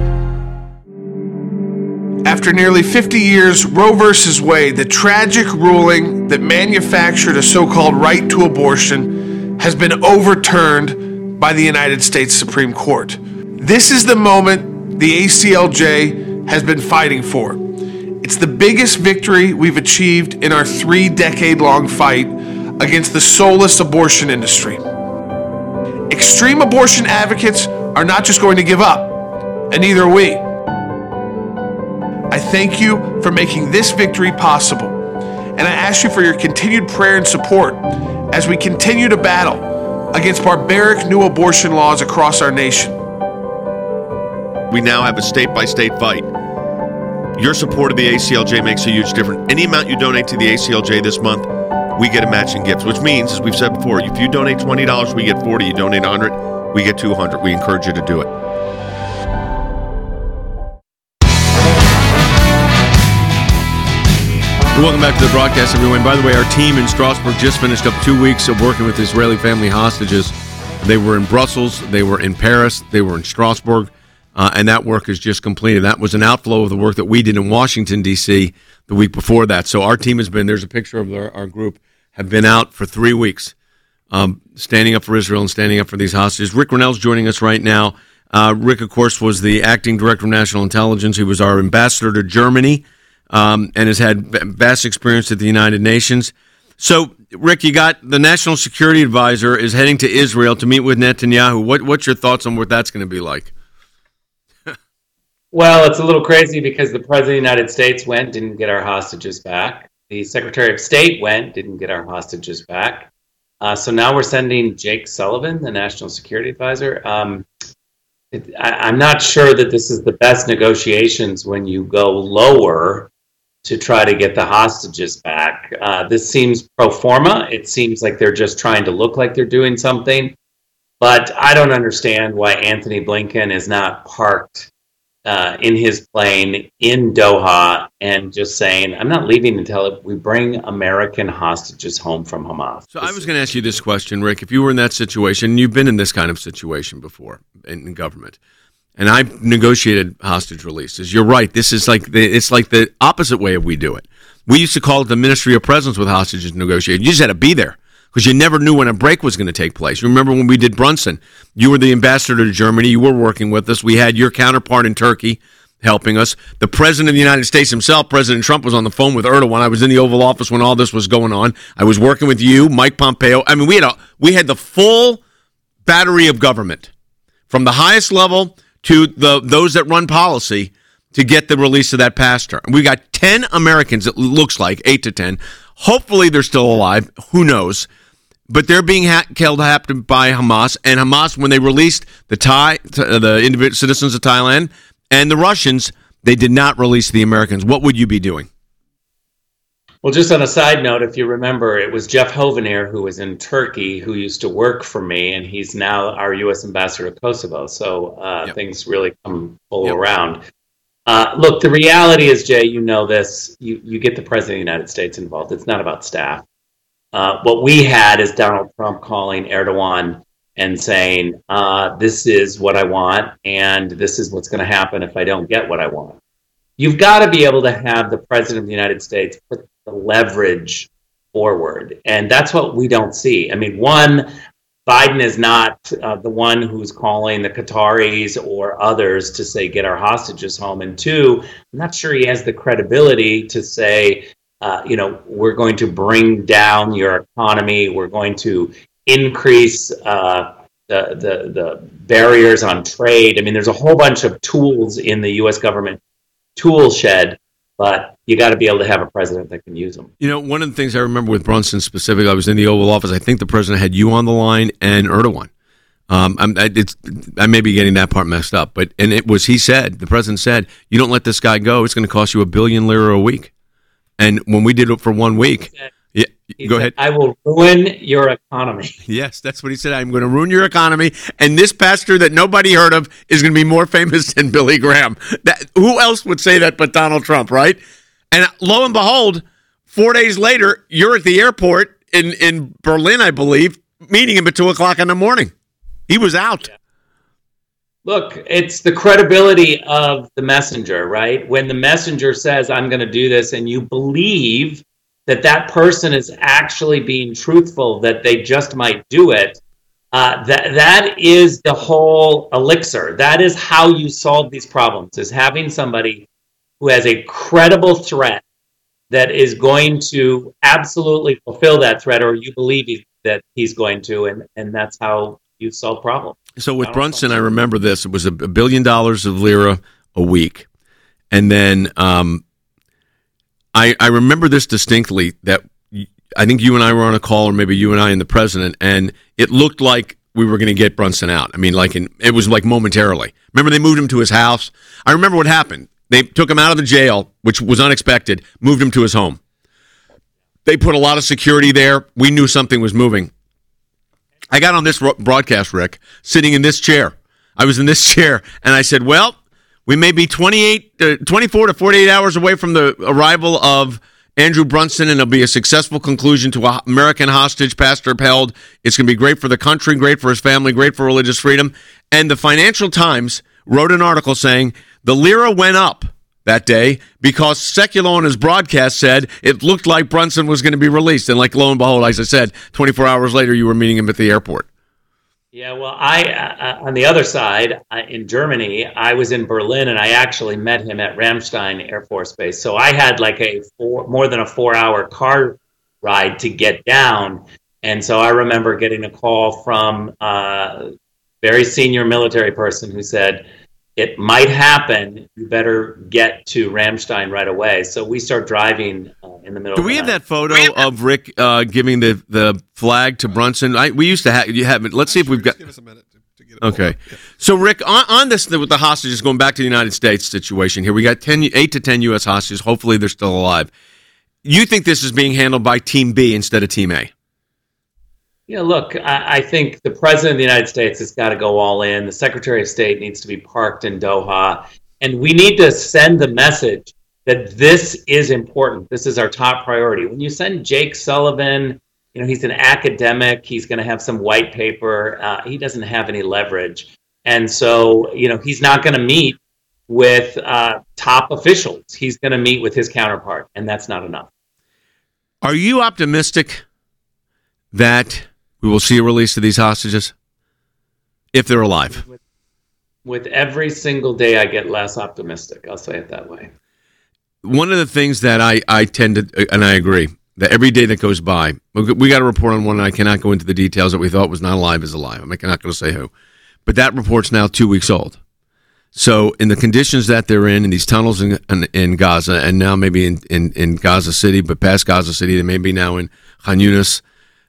After nearly 50 years, Roe v. Wade, the tragic ruling that manufactured a so-called right to abortion, has been overturned by the United States Supreme Court. This is the moment the ACLJ has been fighting for. It's the biggest victory we've achieved in our 3-decade-long fight against the soulless abortion industry. Extreme abortion advocates are not just going to give up, and neither are we. I thank you for making this victory possible, and I ask you for your continued prayer and support as we continue to battle against barbaric new abortion laws across our nation. We now have a state-by-state fight. Your support of the ACLJ makes a huge difference. Any amount you donate to the ACLJ this month, we get a matching gift, which means, as we've said before, if you donate $20, we get $40. You donate $100, we get $200. We encourage you to do it. Welcome back to the broadcast, everyone. By the way, our team in Strasbourg just finished up 2 weeks of working with Israeli family hostages. They were in Brussels, they were in Paris, they were in Strasbourg. And that work is just completed. That was an outflow of the work that we did in Washington, D.C. the week before that. So our team has been, there's a picture of our group, have been out for 3 weeks, standing up for Israel and standing up for these hostages. Rick Grenell's joining us right now. Rick, of course, was the acting director of national intelligence. He was our ambassador to Germany and has had vast experience at the United Nations. So, Rick, you got the national security advisor is heading to Israel to meet with Netanyahu. What's your thoughts on what that's going to be like? Well, it's a little crazy because the President of the United States went, didn't get our hostages back. The Secretary of State went, didn't get our hostages back. So now we're sending Jake Sullivan, the National Security Advisor. I'm not sure that this is the best negotiations when you go lower to try to get the hostages back. This seems pro forma. It seems like they're just trying to look like they're doing something. But I don't understand why Anthony Blinken is not parked in his plane in Doha and just saying, I'm not leaving until we bring American hostages home from Hamas. So I was going to ask you this question, Rick. If you were in that situation, you've been in this kind of situation before in government, and I've negotiated hostage releases. You're right. This is it's like the opposite way we do it. We used to call it the Ministry of Presence with hostages negotiated. You just had to be there, because you never knew when a break was going to take place. You remember when we did Brunson? You were the ambassador to Germany. You were working with us. We had your counterpart in Turkey helping us. The President of the United States himself, President Trump, was on the phone with Erdogan. I was in the Oval Office when all this was going on. I was working with you, Mike Pompeo. I mean, we had the full battery of government, from the highest level to those that run policy, to get the release of that pastor. We got 10 Americans, it looks like, 8 to 10. Hopefully they're still alive. Who knows? But they're being killed by Hamas. And Hamas, when they released the individual citizens of Thailand and the Russians, they did not release the Americans. What would you be doing? Well, just on a side note, if you remember, it was Jeff Hovenier, who was in Turkey, who used to work for me, and he's now our U.S. ambassador to Kosovo. So things really come full around. Look, the reality is, Jay, you know this, you get the President of the United States involved. It's not about staff. What we had is Donald Trump calling Erdogan and saying, this is what I want, and this is what's going to happen if I don't get what I want. You've got to be able to have the President of the United States put the leverage forward, and that's what we don't see. I mean, one, Biden is not the one who's calling the Qataris or others to say, get our hostages home. And two, I'm not sure he has the credibility to say, we're going to bring down your economy. We're going to increase the barriers on trade. I mean, there's a whole bunch of tools in the U.S. government tool shed, but you got to be able to have a president that can use them. One of the things I remember with Brunson specifically, I was in the Oval Office. I think the president had you on the line and Erdogan. I may be getting that part messed up, but the president said, you don't let this guy go, it's going to cost you $1 billion a week. And when we did it for 1 week, go ahead. I will ruin your economy. Yes, that's what he said. I'm going to ruin your economy. And this pastor that nobody heard of is going to be more famous than Billy Graham. Who else would say that but Donald Trump, right? And lo and behold, 4 days later, you're at the airport in Berlin, I believe, meeting him at 2:00 in the morning. He was out. Yeah. Look, it's the credibility of the messenger, right? When the messenger says, I'm going to do this, and you believe that person is actually being truthful, that they just might do it, that is the whole elixir. That is how you solve these problems, is having somebody who has a credible threat that is going to absolutely fulfill that threat, or you believe that he's going to, and that's how you solve problems. So with Brunson, I remember this. It was $1 billion of lira a week. And then I remember this distinctly, that I think you and I were on a call, or maybe you and I and the president, and it looked like we were going to get Brunson out. I mean, it was like momentarily. Remember, they moved him to his house. I remember what happened. They took him out of the jail, which was unexpected, moved him to his home. They put a lot of security there. We knew something was moving. I got on this broadcast, Rick, sitting in this chair. I was in this chair, and I said, well, we may be 24 to 48 hours away from the arrival of Andrew Brunson, and it'll be a successful conclusion to an American hostage pastor held. It's going to be great for the country, great for his family, great for religious freedom. And the Financial Times wrote an article saying the lira went up that day because Sekulow on his broadcast said it looked like Brunson was going to be released. And lo and behold, as I said, 24 hours later, you were meeting him at the airport. Yeah, well, I on the other side, in Germany, I was in Berlin, and I actually met him at Ramstein Air Force Base. So I had more than a 4-hour car ride to get down. And so I remember getting a call from a very senior military person who said, it might happen. You better get to Ramstein right away. So we start driving in the middle. Do we have that photo of Rick giving the flag to Brunson? We used to have. You have it. Let's see if we've got. Give us a minute to get it. Okay. So Rick, on this with the hostages, going back to the United States situation here, we got 8 to 10 U.S. hostages. Hopefully, they're still alive. You think this is being handled by Team B instead of Team A? Yeah, look, I think the President of the United States has got to go all in. The Secretary of State needs to be parked in Doha. And we need to send the message that this is important. This is our top priority. When you send Jake Sullivan, he's an academic. He's going to have some white paper. He doesn't have any leverage. And so, he's not going to meet with top officials. He's going to meet with his counterpart, and that's not enough. Are you optimistic that we will see a release of these hostages if they're alive? With every single day, I get less optimistic. I'll say it that way. One of the things that I tend to, and I agree, that every day that goes by, we got a report on one, and I cannot go into the details, that we thought was not alive is alive. I'm not going to say who. But that report's now 2 weeks old. So in the conditions that they're in these tunnels in Gaza, and now maybe in Gaza City, but past Gaza City, they may be now in Khan Yunis,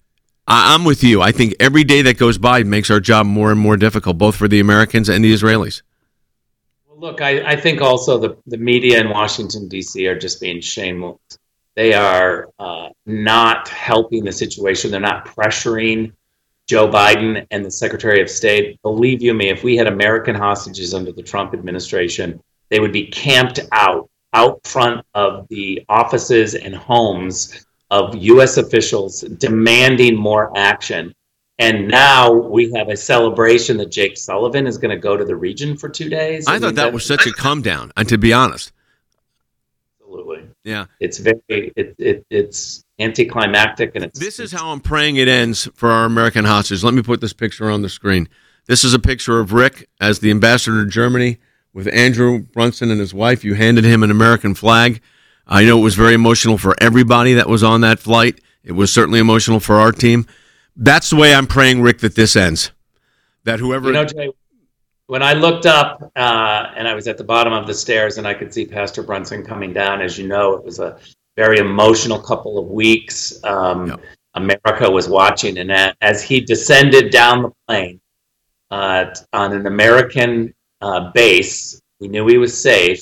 I'm with you. I think every day that goes by makes our job more and more difficult, both for the Americans and the Israelis. Well, look, I think also the media in Washington, D.C. are just being shameless. They are not helping the situation. They're not pressuring Joe Biden and the Secretary of State. Believe you me, if we had American hostages under the Trump administration, they would be camped out front of the offices and homes of U.S. officials demanding more action. And now we have a celebration that Jake Sullivan is going to go to the region for 2 days. I thought that was such a come down, and to be honest. Absolutely. Yeah. It's it's anticlimactic, and This is how I'm praying it ends for our American hostages. Let me put this picture on the screen. This is a picture of Rick as the ambassador to Germany with Andrew Brunson and his wife. You handed him an American flag. I know it was very emotional for everybody that was on that flight. It was certainly emotional for our team. That's the way I'm praying, Rick, that this ends. That whoever... Jay, when I looked up and I was at the bottom of the stairs and I could see Pastor Brunson coming down, as you know, it was a very emotional couple of weeks. America was watching, and as he descended down the plane on an American base, we knew he was safe.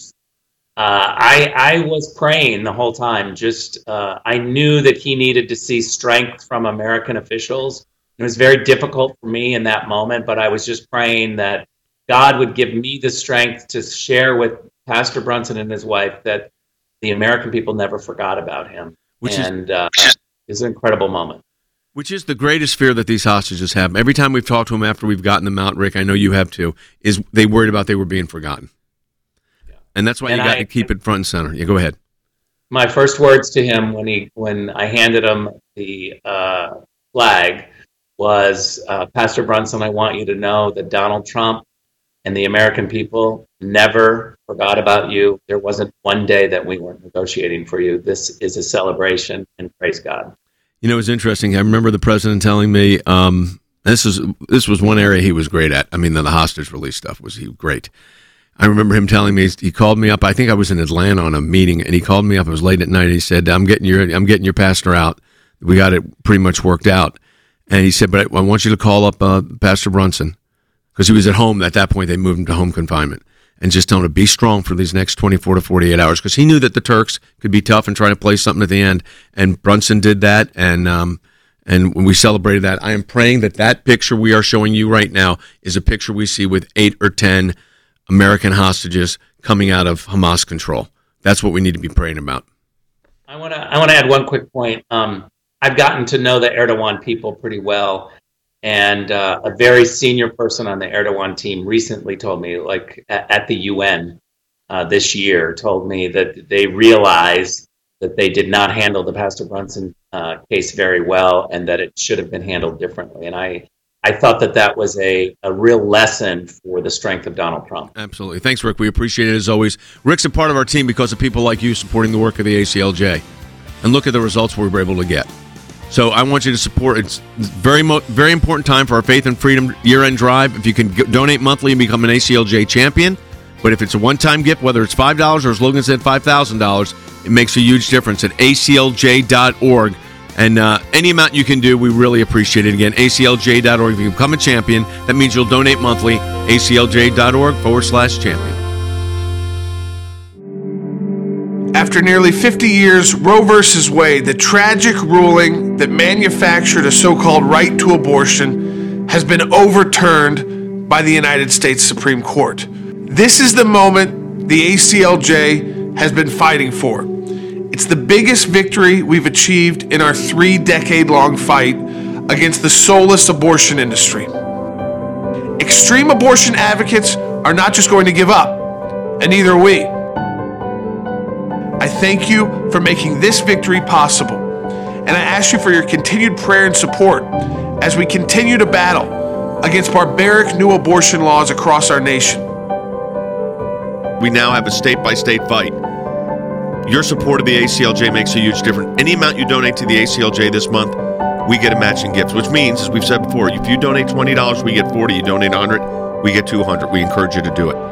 I was praying the whole time. I knew that he needed to see strength from American officials. It was very difficult for me in that moment, but I was just praying that God would give me the strength to share with Pastor Brunson and his wife that the American people never forgot about him. It's an incredible moment. Which is the greatest fear that these hostages have. Every time we've talked to them after we've gotten them out, Rick, I know you have too, is they worried about they were being forgotten. Yeah. And that's why you got to keep it front and center. Yeah, go ahead. My first words to him when I handed him the flag was, Pastor Brunson, I want you to know that Donald Trump and the American people never forgot about you. There wasn't one day that we weren't negotiating for you. This is a celebration, and praise God. You know, it was interesting. I remember the president telling me this was one area he was great at. I mean, the hostage release stuff was great. I remember him telling me, he called me up. I think I was in Atlanta on a meeting, and he called me up. It was late at night. And he said, "I'm getting your pastor out. We got it pretty much worked out." And he said, "But I want you to call up Pastor Brunson," because he was at home at that point. They moved him to home confinement, and just tell him to be strong for these next 24 to 48 hours, because he knew that the Turks could be tough and try to play something at the end. And Brunson did that, and when we celebrated that, I am praying that picture we are showing you right now is a picture we see with 8 or 10 American hostages coming out of Hamas control. That's what we need to be praying about. I want to add one quick point. I've gotten to know the Erdogan people pretty well. And a very senior person on the Erdogan team recently told me, like at the UN this year, told me that they realized that they did not handle the Pastor Brunson case very well, and that it should have been handled differently. And I thought that was a real lesson for the strength of Donald Trump. Absolutely. Thanks, Rick. We appreciate it as always. Rick's a part of our team because of people like you supporting the work of the ACLJ. And look at the results we were able to get. So I want you to support. It's very important time for our Faith and Freedom year-end drive. If you can donate monthly and become an ACLJ champion, but if it's a one-time gift, whether it's $5 or as Logan said, $5,000, it makes a huge difference at aclj.org. And any amount you can do, we really appreciate it. Again, aclj.org. If you become a champion, that means you'll donate monthly. aclj.org/champion. After nearly 50 years, Roe v. Wade, the tragic ruling that manufactured a so-called right to abortion, has been overturned by the United States Supreme Court. This is the moment the ACLJ has been fighting for. It's the biggest victory we've achieved in our 3-decade-long fight against the soulless abortion industry. Extreme abortion advocates are not just going to give up, and neither are we. I thank you for making this victory possible, and I ask you for your continued prayer and support as we continue to battle against barbaric new abortion laws across our nation. We now have a state-by-state fight. Your support of the ACLJ makes a huge difference. Any amount you donate to the ACLJ this month, we get a matching gift, which means, as we've said before, if you donate $20, we get $40. You donate $100, we get $200. We encourage you to do it.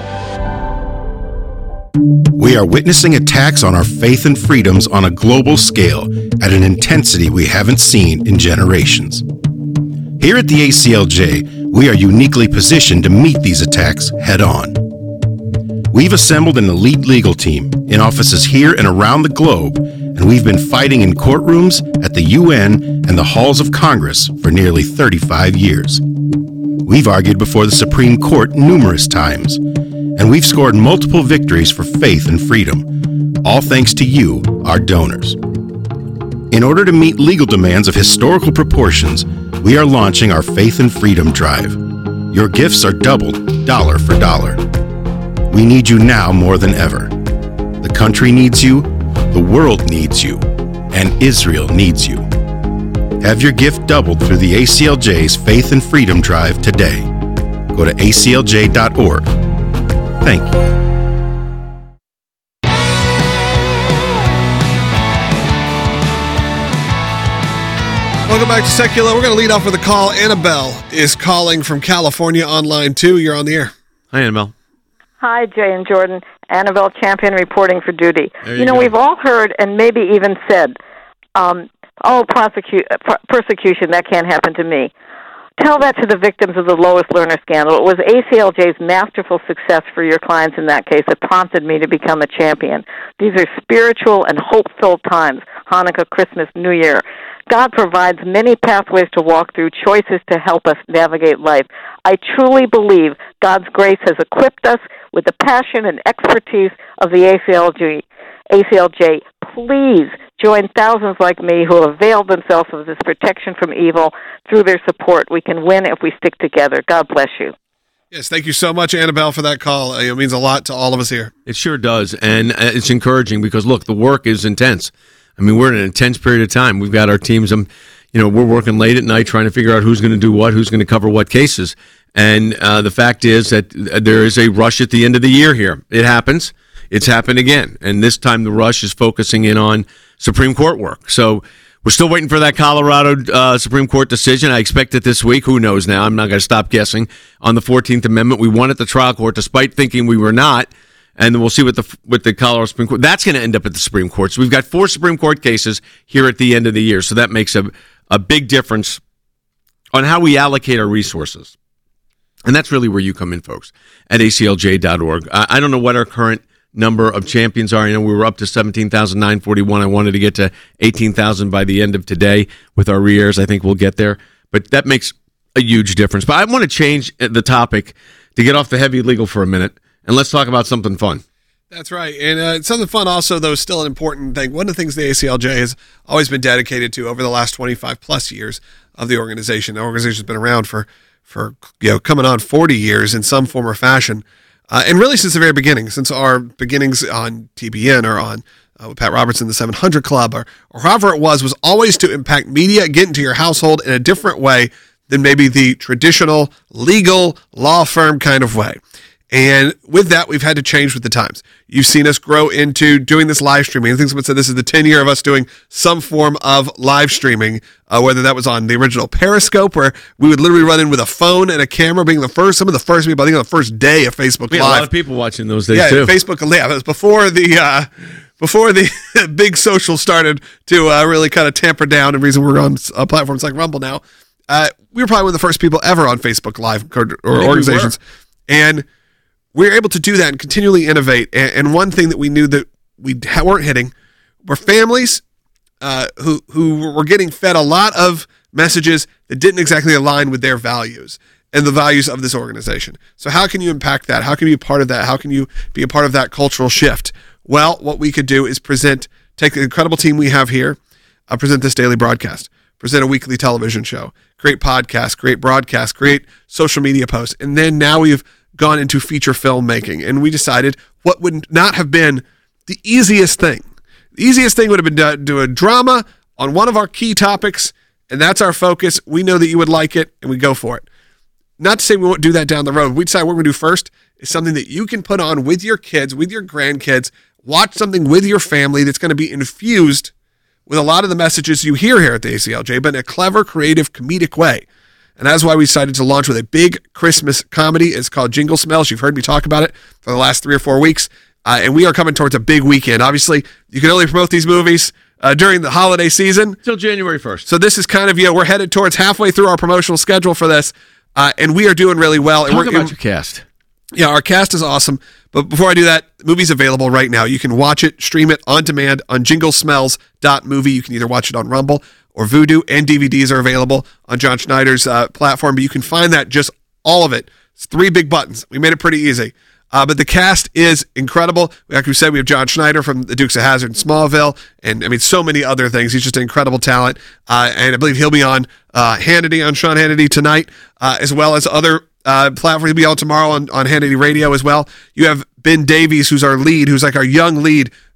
We are witnessing attacks on our faith and freedoms on a global scale at an intensity we haven't seen in generations. Here at the ACLJ, we are uniquely positioned to meet these attacks head on. We've assembled an elite legal team in offices here and around the globe, and we've been fighting in courtrooms, at the UN, and the halls of Congress for nearly 35 years. We've argued before the Supreme Court numerous times, and we've scored multiple victories for faith and freedom, all thanks to you, our donors. In order to meet legal demands of historical proportions, we are launching our Faith and Freedom Drive. Your gifts are doubled, dollar for dollar. We need you now more than ever. The country needs you, The world needs you, and Israel needs you. Have your gift doubled through the ACLJ's Faith and Freedom Drive today. Go to aclj.org. Thank you. Welcome back to Secular. We're going to lead off with a call. Annabelle is calling from California on line 2. You're on the air. Hi, Annabelle. Hi, Jay and Jordan. Annabelle Champion reporting for duty. You know, we've all heard and maybe even said, persecution, that can't happen to me. Tell that to the victims of the Lois Lerner scandal. It was ACLJ's masterful success for your clients in that case that prompted me to become a champion. These are spiritual and hope-filled times, Hanukkah, Christmas, New Year. God provides many pathways to walk through, choices to help us navigate life. I truly believe God's grace has equipped us with the passion and expertise of the ACLJ. Please join thousands like me who have availed themselves of this protection from evil through their support. We can win if we stick together. God bless you. Yes, thank you so much, Annabelle, for that call. It means a lot to all of us here. It sure does, and it's encouraging because, look, the work is intense. I mean, we're in an intense period of time. We've got our teams, we're working late at night trying to figure out who's going to do what, who's going to cover what cases. And the fact is that there is a rush at the end of the year here. It happens. It's happened again. And this time the rush is focusing in on Supreme Court work. So we're still waiting for that Colorado Supreme Court decision. I expect it this week. Who knows now? I'm not going to stop guessing. On the 14th Amendment, we won at the trial court despite thinking we were not. And then we'll see what the Colorado Supreme Court. That's going to end up at the Supreme Court. So we've got 4 Supreme Court cases here at the end of the year. So that makes a big difference on how we allocate our resources. And that's really where you come in, folks, at aclj.org. I don't know what our current number of champions are. I know we were up to 17,941. I wanted to get to 18,000 by the end of today with our re-airs. I think we'll get there. But that makes a huge difference. But I want to change the topic to get off the heavy legal for a minute. And let's talk about something fun. That's right. And something fun also, though, is still an important thing. One of the things the ACLJ has always been dedicated to over the last 25 plus years of the organization. The organization's been around for coming on 40 years in some form or fashion. And really since the very beginning, since our beginnings on TBN or on with Pat Robertson, the 700 Club, or however it was always to impact media, get into your household in a different way than maybe the traditional legal law firm kind of way. And with that, we've had to change with the times. You've seen us grow into doing this live streaming. I think someone said this is the 10th year of us doing some form of live streaming, whether that was on the original Periscope, where we would literally run in with a phone and a camera, being some of the first people, I think on the first day of Facebook Live. We had a lot of people watching those days, too. Facebook Live. It was before the big social started to really kind of tamper down, and reason we're on platforms like Rumble now. We were probably one of the first people ever on Facebook Live or organizations. And we were able to do that and continually innovate. And one thing that we knew that we weren't hitting were families who were getting fed a lot of messages that didn't exactly align with their values and the values of this organization. So how can you impact that? How can you be a part of that? How can you be a part of that cultural shift? Well, what we could do is take the incredible team we have here, present this daily broadcast, present a weekly television show, create podcasts, create broadcasts, create social media posts. And then now we've gone into feature filmmaking, and we decided what would not have been the easiest thing. The easiest thing would have been to do a drama on one of our key topics, and that's our focus. We know that you would like it, and we go for it. Not to say we won't do that down the road. We decide what we're going to do first is something that you can put on with your kids, with your grandkids, watch something with your family that's going to be infused with a lot of the messages you hear here at the ACLJ, but in a clever, creative, comedic way. And that's why we decided to launch with a big Christmas comedy. It's called Jingle Smells. You've heard me talk about it for the last 3 or 4 weeks. And we are coming towards a big weekend. Obviously, you can only promote these movies during the holiday season. Till January 1st. So this is kind of, we're headed towards halfway through our promotional schedule for this. And we are doing really well. Talk about your cast. Yeah, our cast is awesome. But before I do that, the movie's available right now. You can watch it, stream it on demand on jinglesmells.movie. You can either watch it on Rumble or Vudu, and DVDs are available on John Schneider's platform. But you can find that, just all of it. It's 3 big buttons. We made it pretty easy. But the cast is incredible. Like we said, we have John Schneider from the Dukes of Hazzard and Smallville, and so many other things. He's just an incredible talent. And I believe he'll be on Hannity, on Sean Hannity tonight, as well as other platforms. He'll be on tomorrow on Hannity Radio as well. You have Ben Davies, who's our lead, who's like our young lead,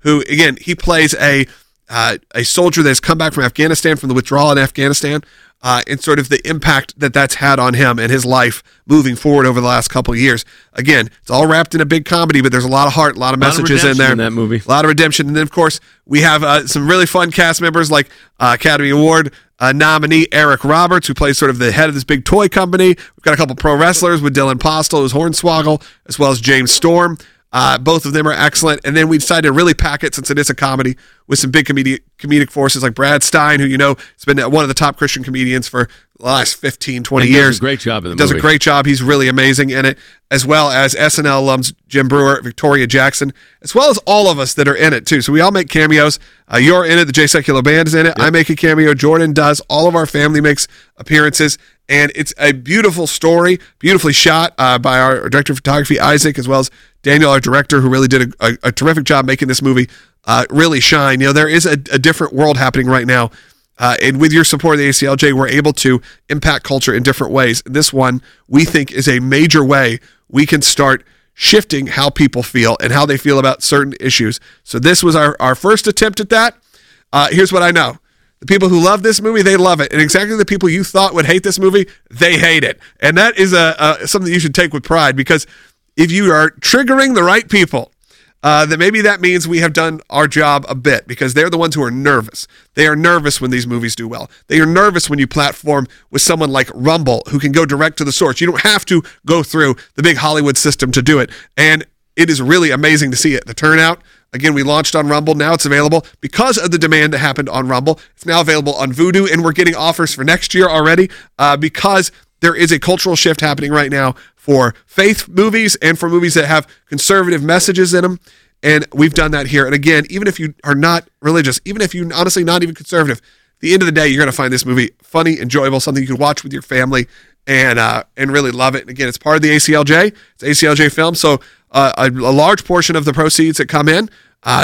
who, again, he plays a soldier that has come back from Afghanistan, from the withdrawal in Afghanistan, and sort of the impact that that's had on him and his life moving forward over the last couple of years. Again, it's all wrapped in a big comedy, but there's a lot of heart, a lot of messages in there. In that movie. A lot of redemption. And then, of course, we have some really fun cast members like Academy Award nominee Eric Roberts, who plays sort of the head of this big toy company. We've got a couple pro wrestlers with Dylan Postel, who's Hornswoggle, as well as James Storm. Both of them are excellent. And then we decided to really pack it, since it is a comedy, with some big comedic forces like Brad Stein, who has been one of the top Christian comedians for the last 15, 20 years. Does a great job in the movie. Does a great job. He's really amazing in it, as well as SNL alums Jim Brewer, Victoria Jackson, as well as all of us that are in it, too. So we all make cameos. You're in it. The J Secular Band is in it. Yep. I make a cameo. Jordan does. All of our family makes appearances. And it's a beautiful story, beautifully shot by our director of photography, Isaac, as well as Daniel, our director, who really did a terrific job making this movie really shine. There is a different world happening right now. And with your support of the ACLJ, we're able to impact culture in different ways. This one, we think, is a major way we can start shifting how people feel and how they feel about certain issues. So this was our first attempt at that. Here's what I know. The people who love this movie, they love it. And exactly the people you thought would hate this movie, they hate it. And that is something that you should take with pride, because if you are triggering the right people, then maybe that means we have done our job a bit, because they're the ones who are nervous. They are nervous when these movies do well. They are nervous when you platform with someone like Rumble, who can go direct to the source. You don't have to go through the big Hollywood system to do it. And it is really amazing to see it. The turnout. Again, we launched on Rumble. Now it's available because of the demand that happened on Rumble. It's now available on Vudu, and we're getting offers for next year already because there is a cultural shift happening right now for faith movies and for movies that have conservative messages in them. And we've done that here. And again, even if you are not religious, even if you're honestly not even conservative, at the end of the day, you're going to find this movie funny, enjoyable, something you can watch with your family and really love it. And again, it's part of the ACLJ. It's ACLJ film. So a large portion of the proceeds that come in,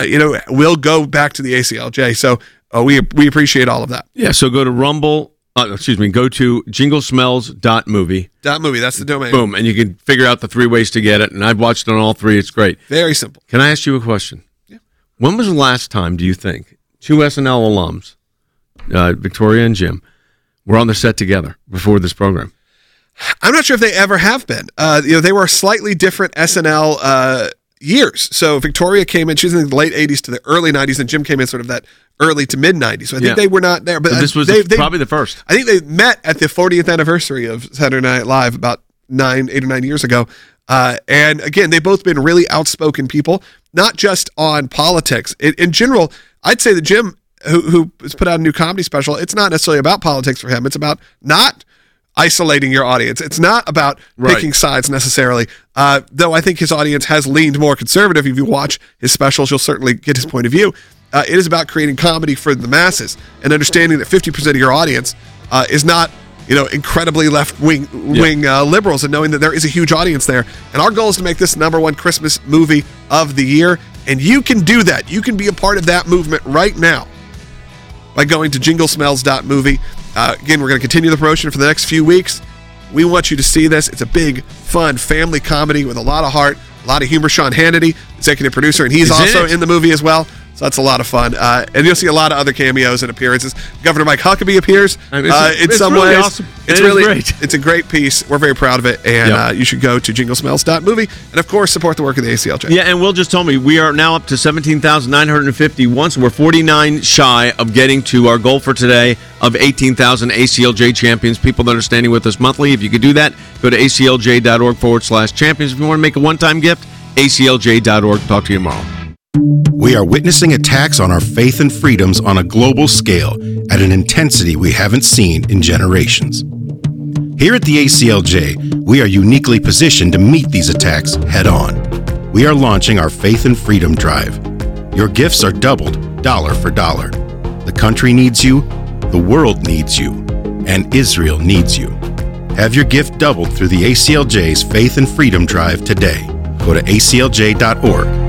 will go back to the ACLJ. So we appreciate all of that. Yeah. So go to Rumble. Go to jinglesmells.movie. .movie, that's the domain. Boom, and you can figure out the 3 ways to get it. And I've watched it on all 3. It's great. Very simple. Can I ask you a question? Yeah. When was the last time, do you think, 2 SNL alums, Victoria and Jim, were on the set together before this program? I'm not sure if they ever have been. They were slightly different SNL years. So Victoria came in, she was in the late 80s to the early 90s, and Jim came in sort of that early to mid 90s. So I think they were not there. But this was probably the first. I think they met at the 40th anniversary of Saturday Night Live about 8 or 9 years ago. And again, they've both been really outspoken people, not just on politics. In general, I'd say that Jim, who has put out a new comedy special, it's not necessarily about politics for him. It's about not isolating your audience. It's not about picking sides necessarily, though I think his audience has leaned more conservative. If you watch his specials, you'll certainly get his point of view. It is about creating comedy for the masses and understanding that 50% of your audience is not, incredibly left-wing liberals, and knowing that there is a huge audience there. And our goal is to make this #1 Christmas movie of the year, and you can do that. You can be a part of that movement right now by going to jinglesmells.movie. Again, we're going to continue the promotion for the next few weeks. We want you to see this. It's a big, fun family comedy with a lot of heart, a lot of humor. Sean Hannity, executive producer, and he's also in the movie as well. So that's a lot of fun. And you'll see a lot of other cameos and appearances. Governor Mike Huckabee appears in some really ways. Awesome. It's really great. It's a great piece. We're very proud of it. And you should go to jinglesmells.movie. And, of course, support the work of the ACLJ. Yeah, and Will just told me we are now up to 17,951. So we're 49 shy of getting to our goal for today of 18,000 ACLJ champions, people that are standing with us monthly. If you could do that, go to aclj.org/champions. If you want to make a one-time gift, aclj.org. Talk to you tomorrow. We are witnessing attacks on our faith and freedoms on a global scale at an intensity we haven't seen in generations. Here at the ACLJ, we are uniquely positioned to meet these attacks head on. We are launching our Faith and Freedom Drive. Your gifts are doubled, dollar for dollar. The country needs you, the world needs you, and Israel needs you. Have your gift doubled through the ACLJ's Faith and Freedom Drive today. Go to aclj.org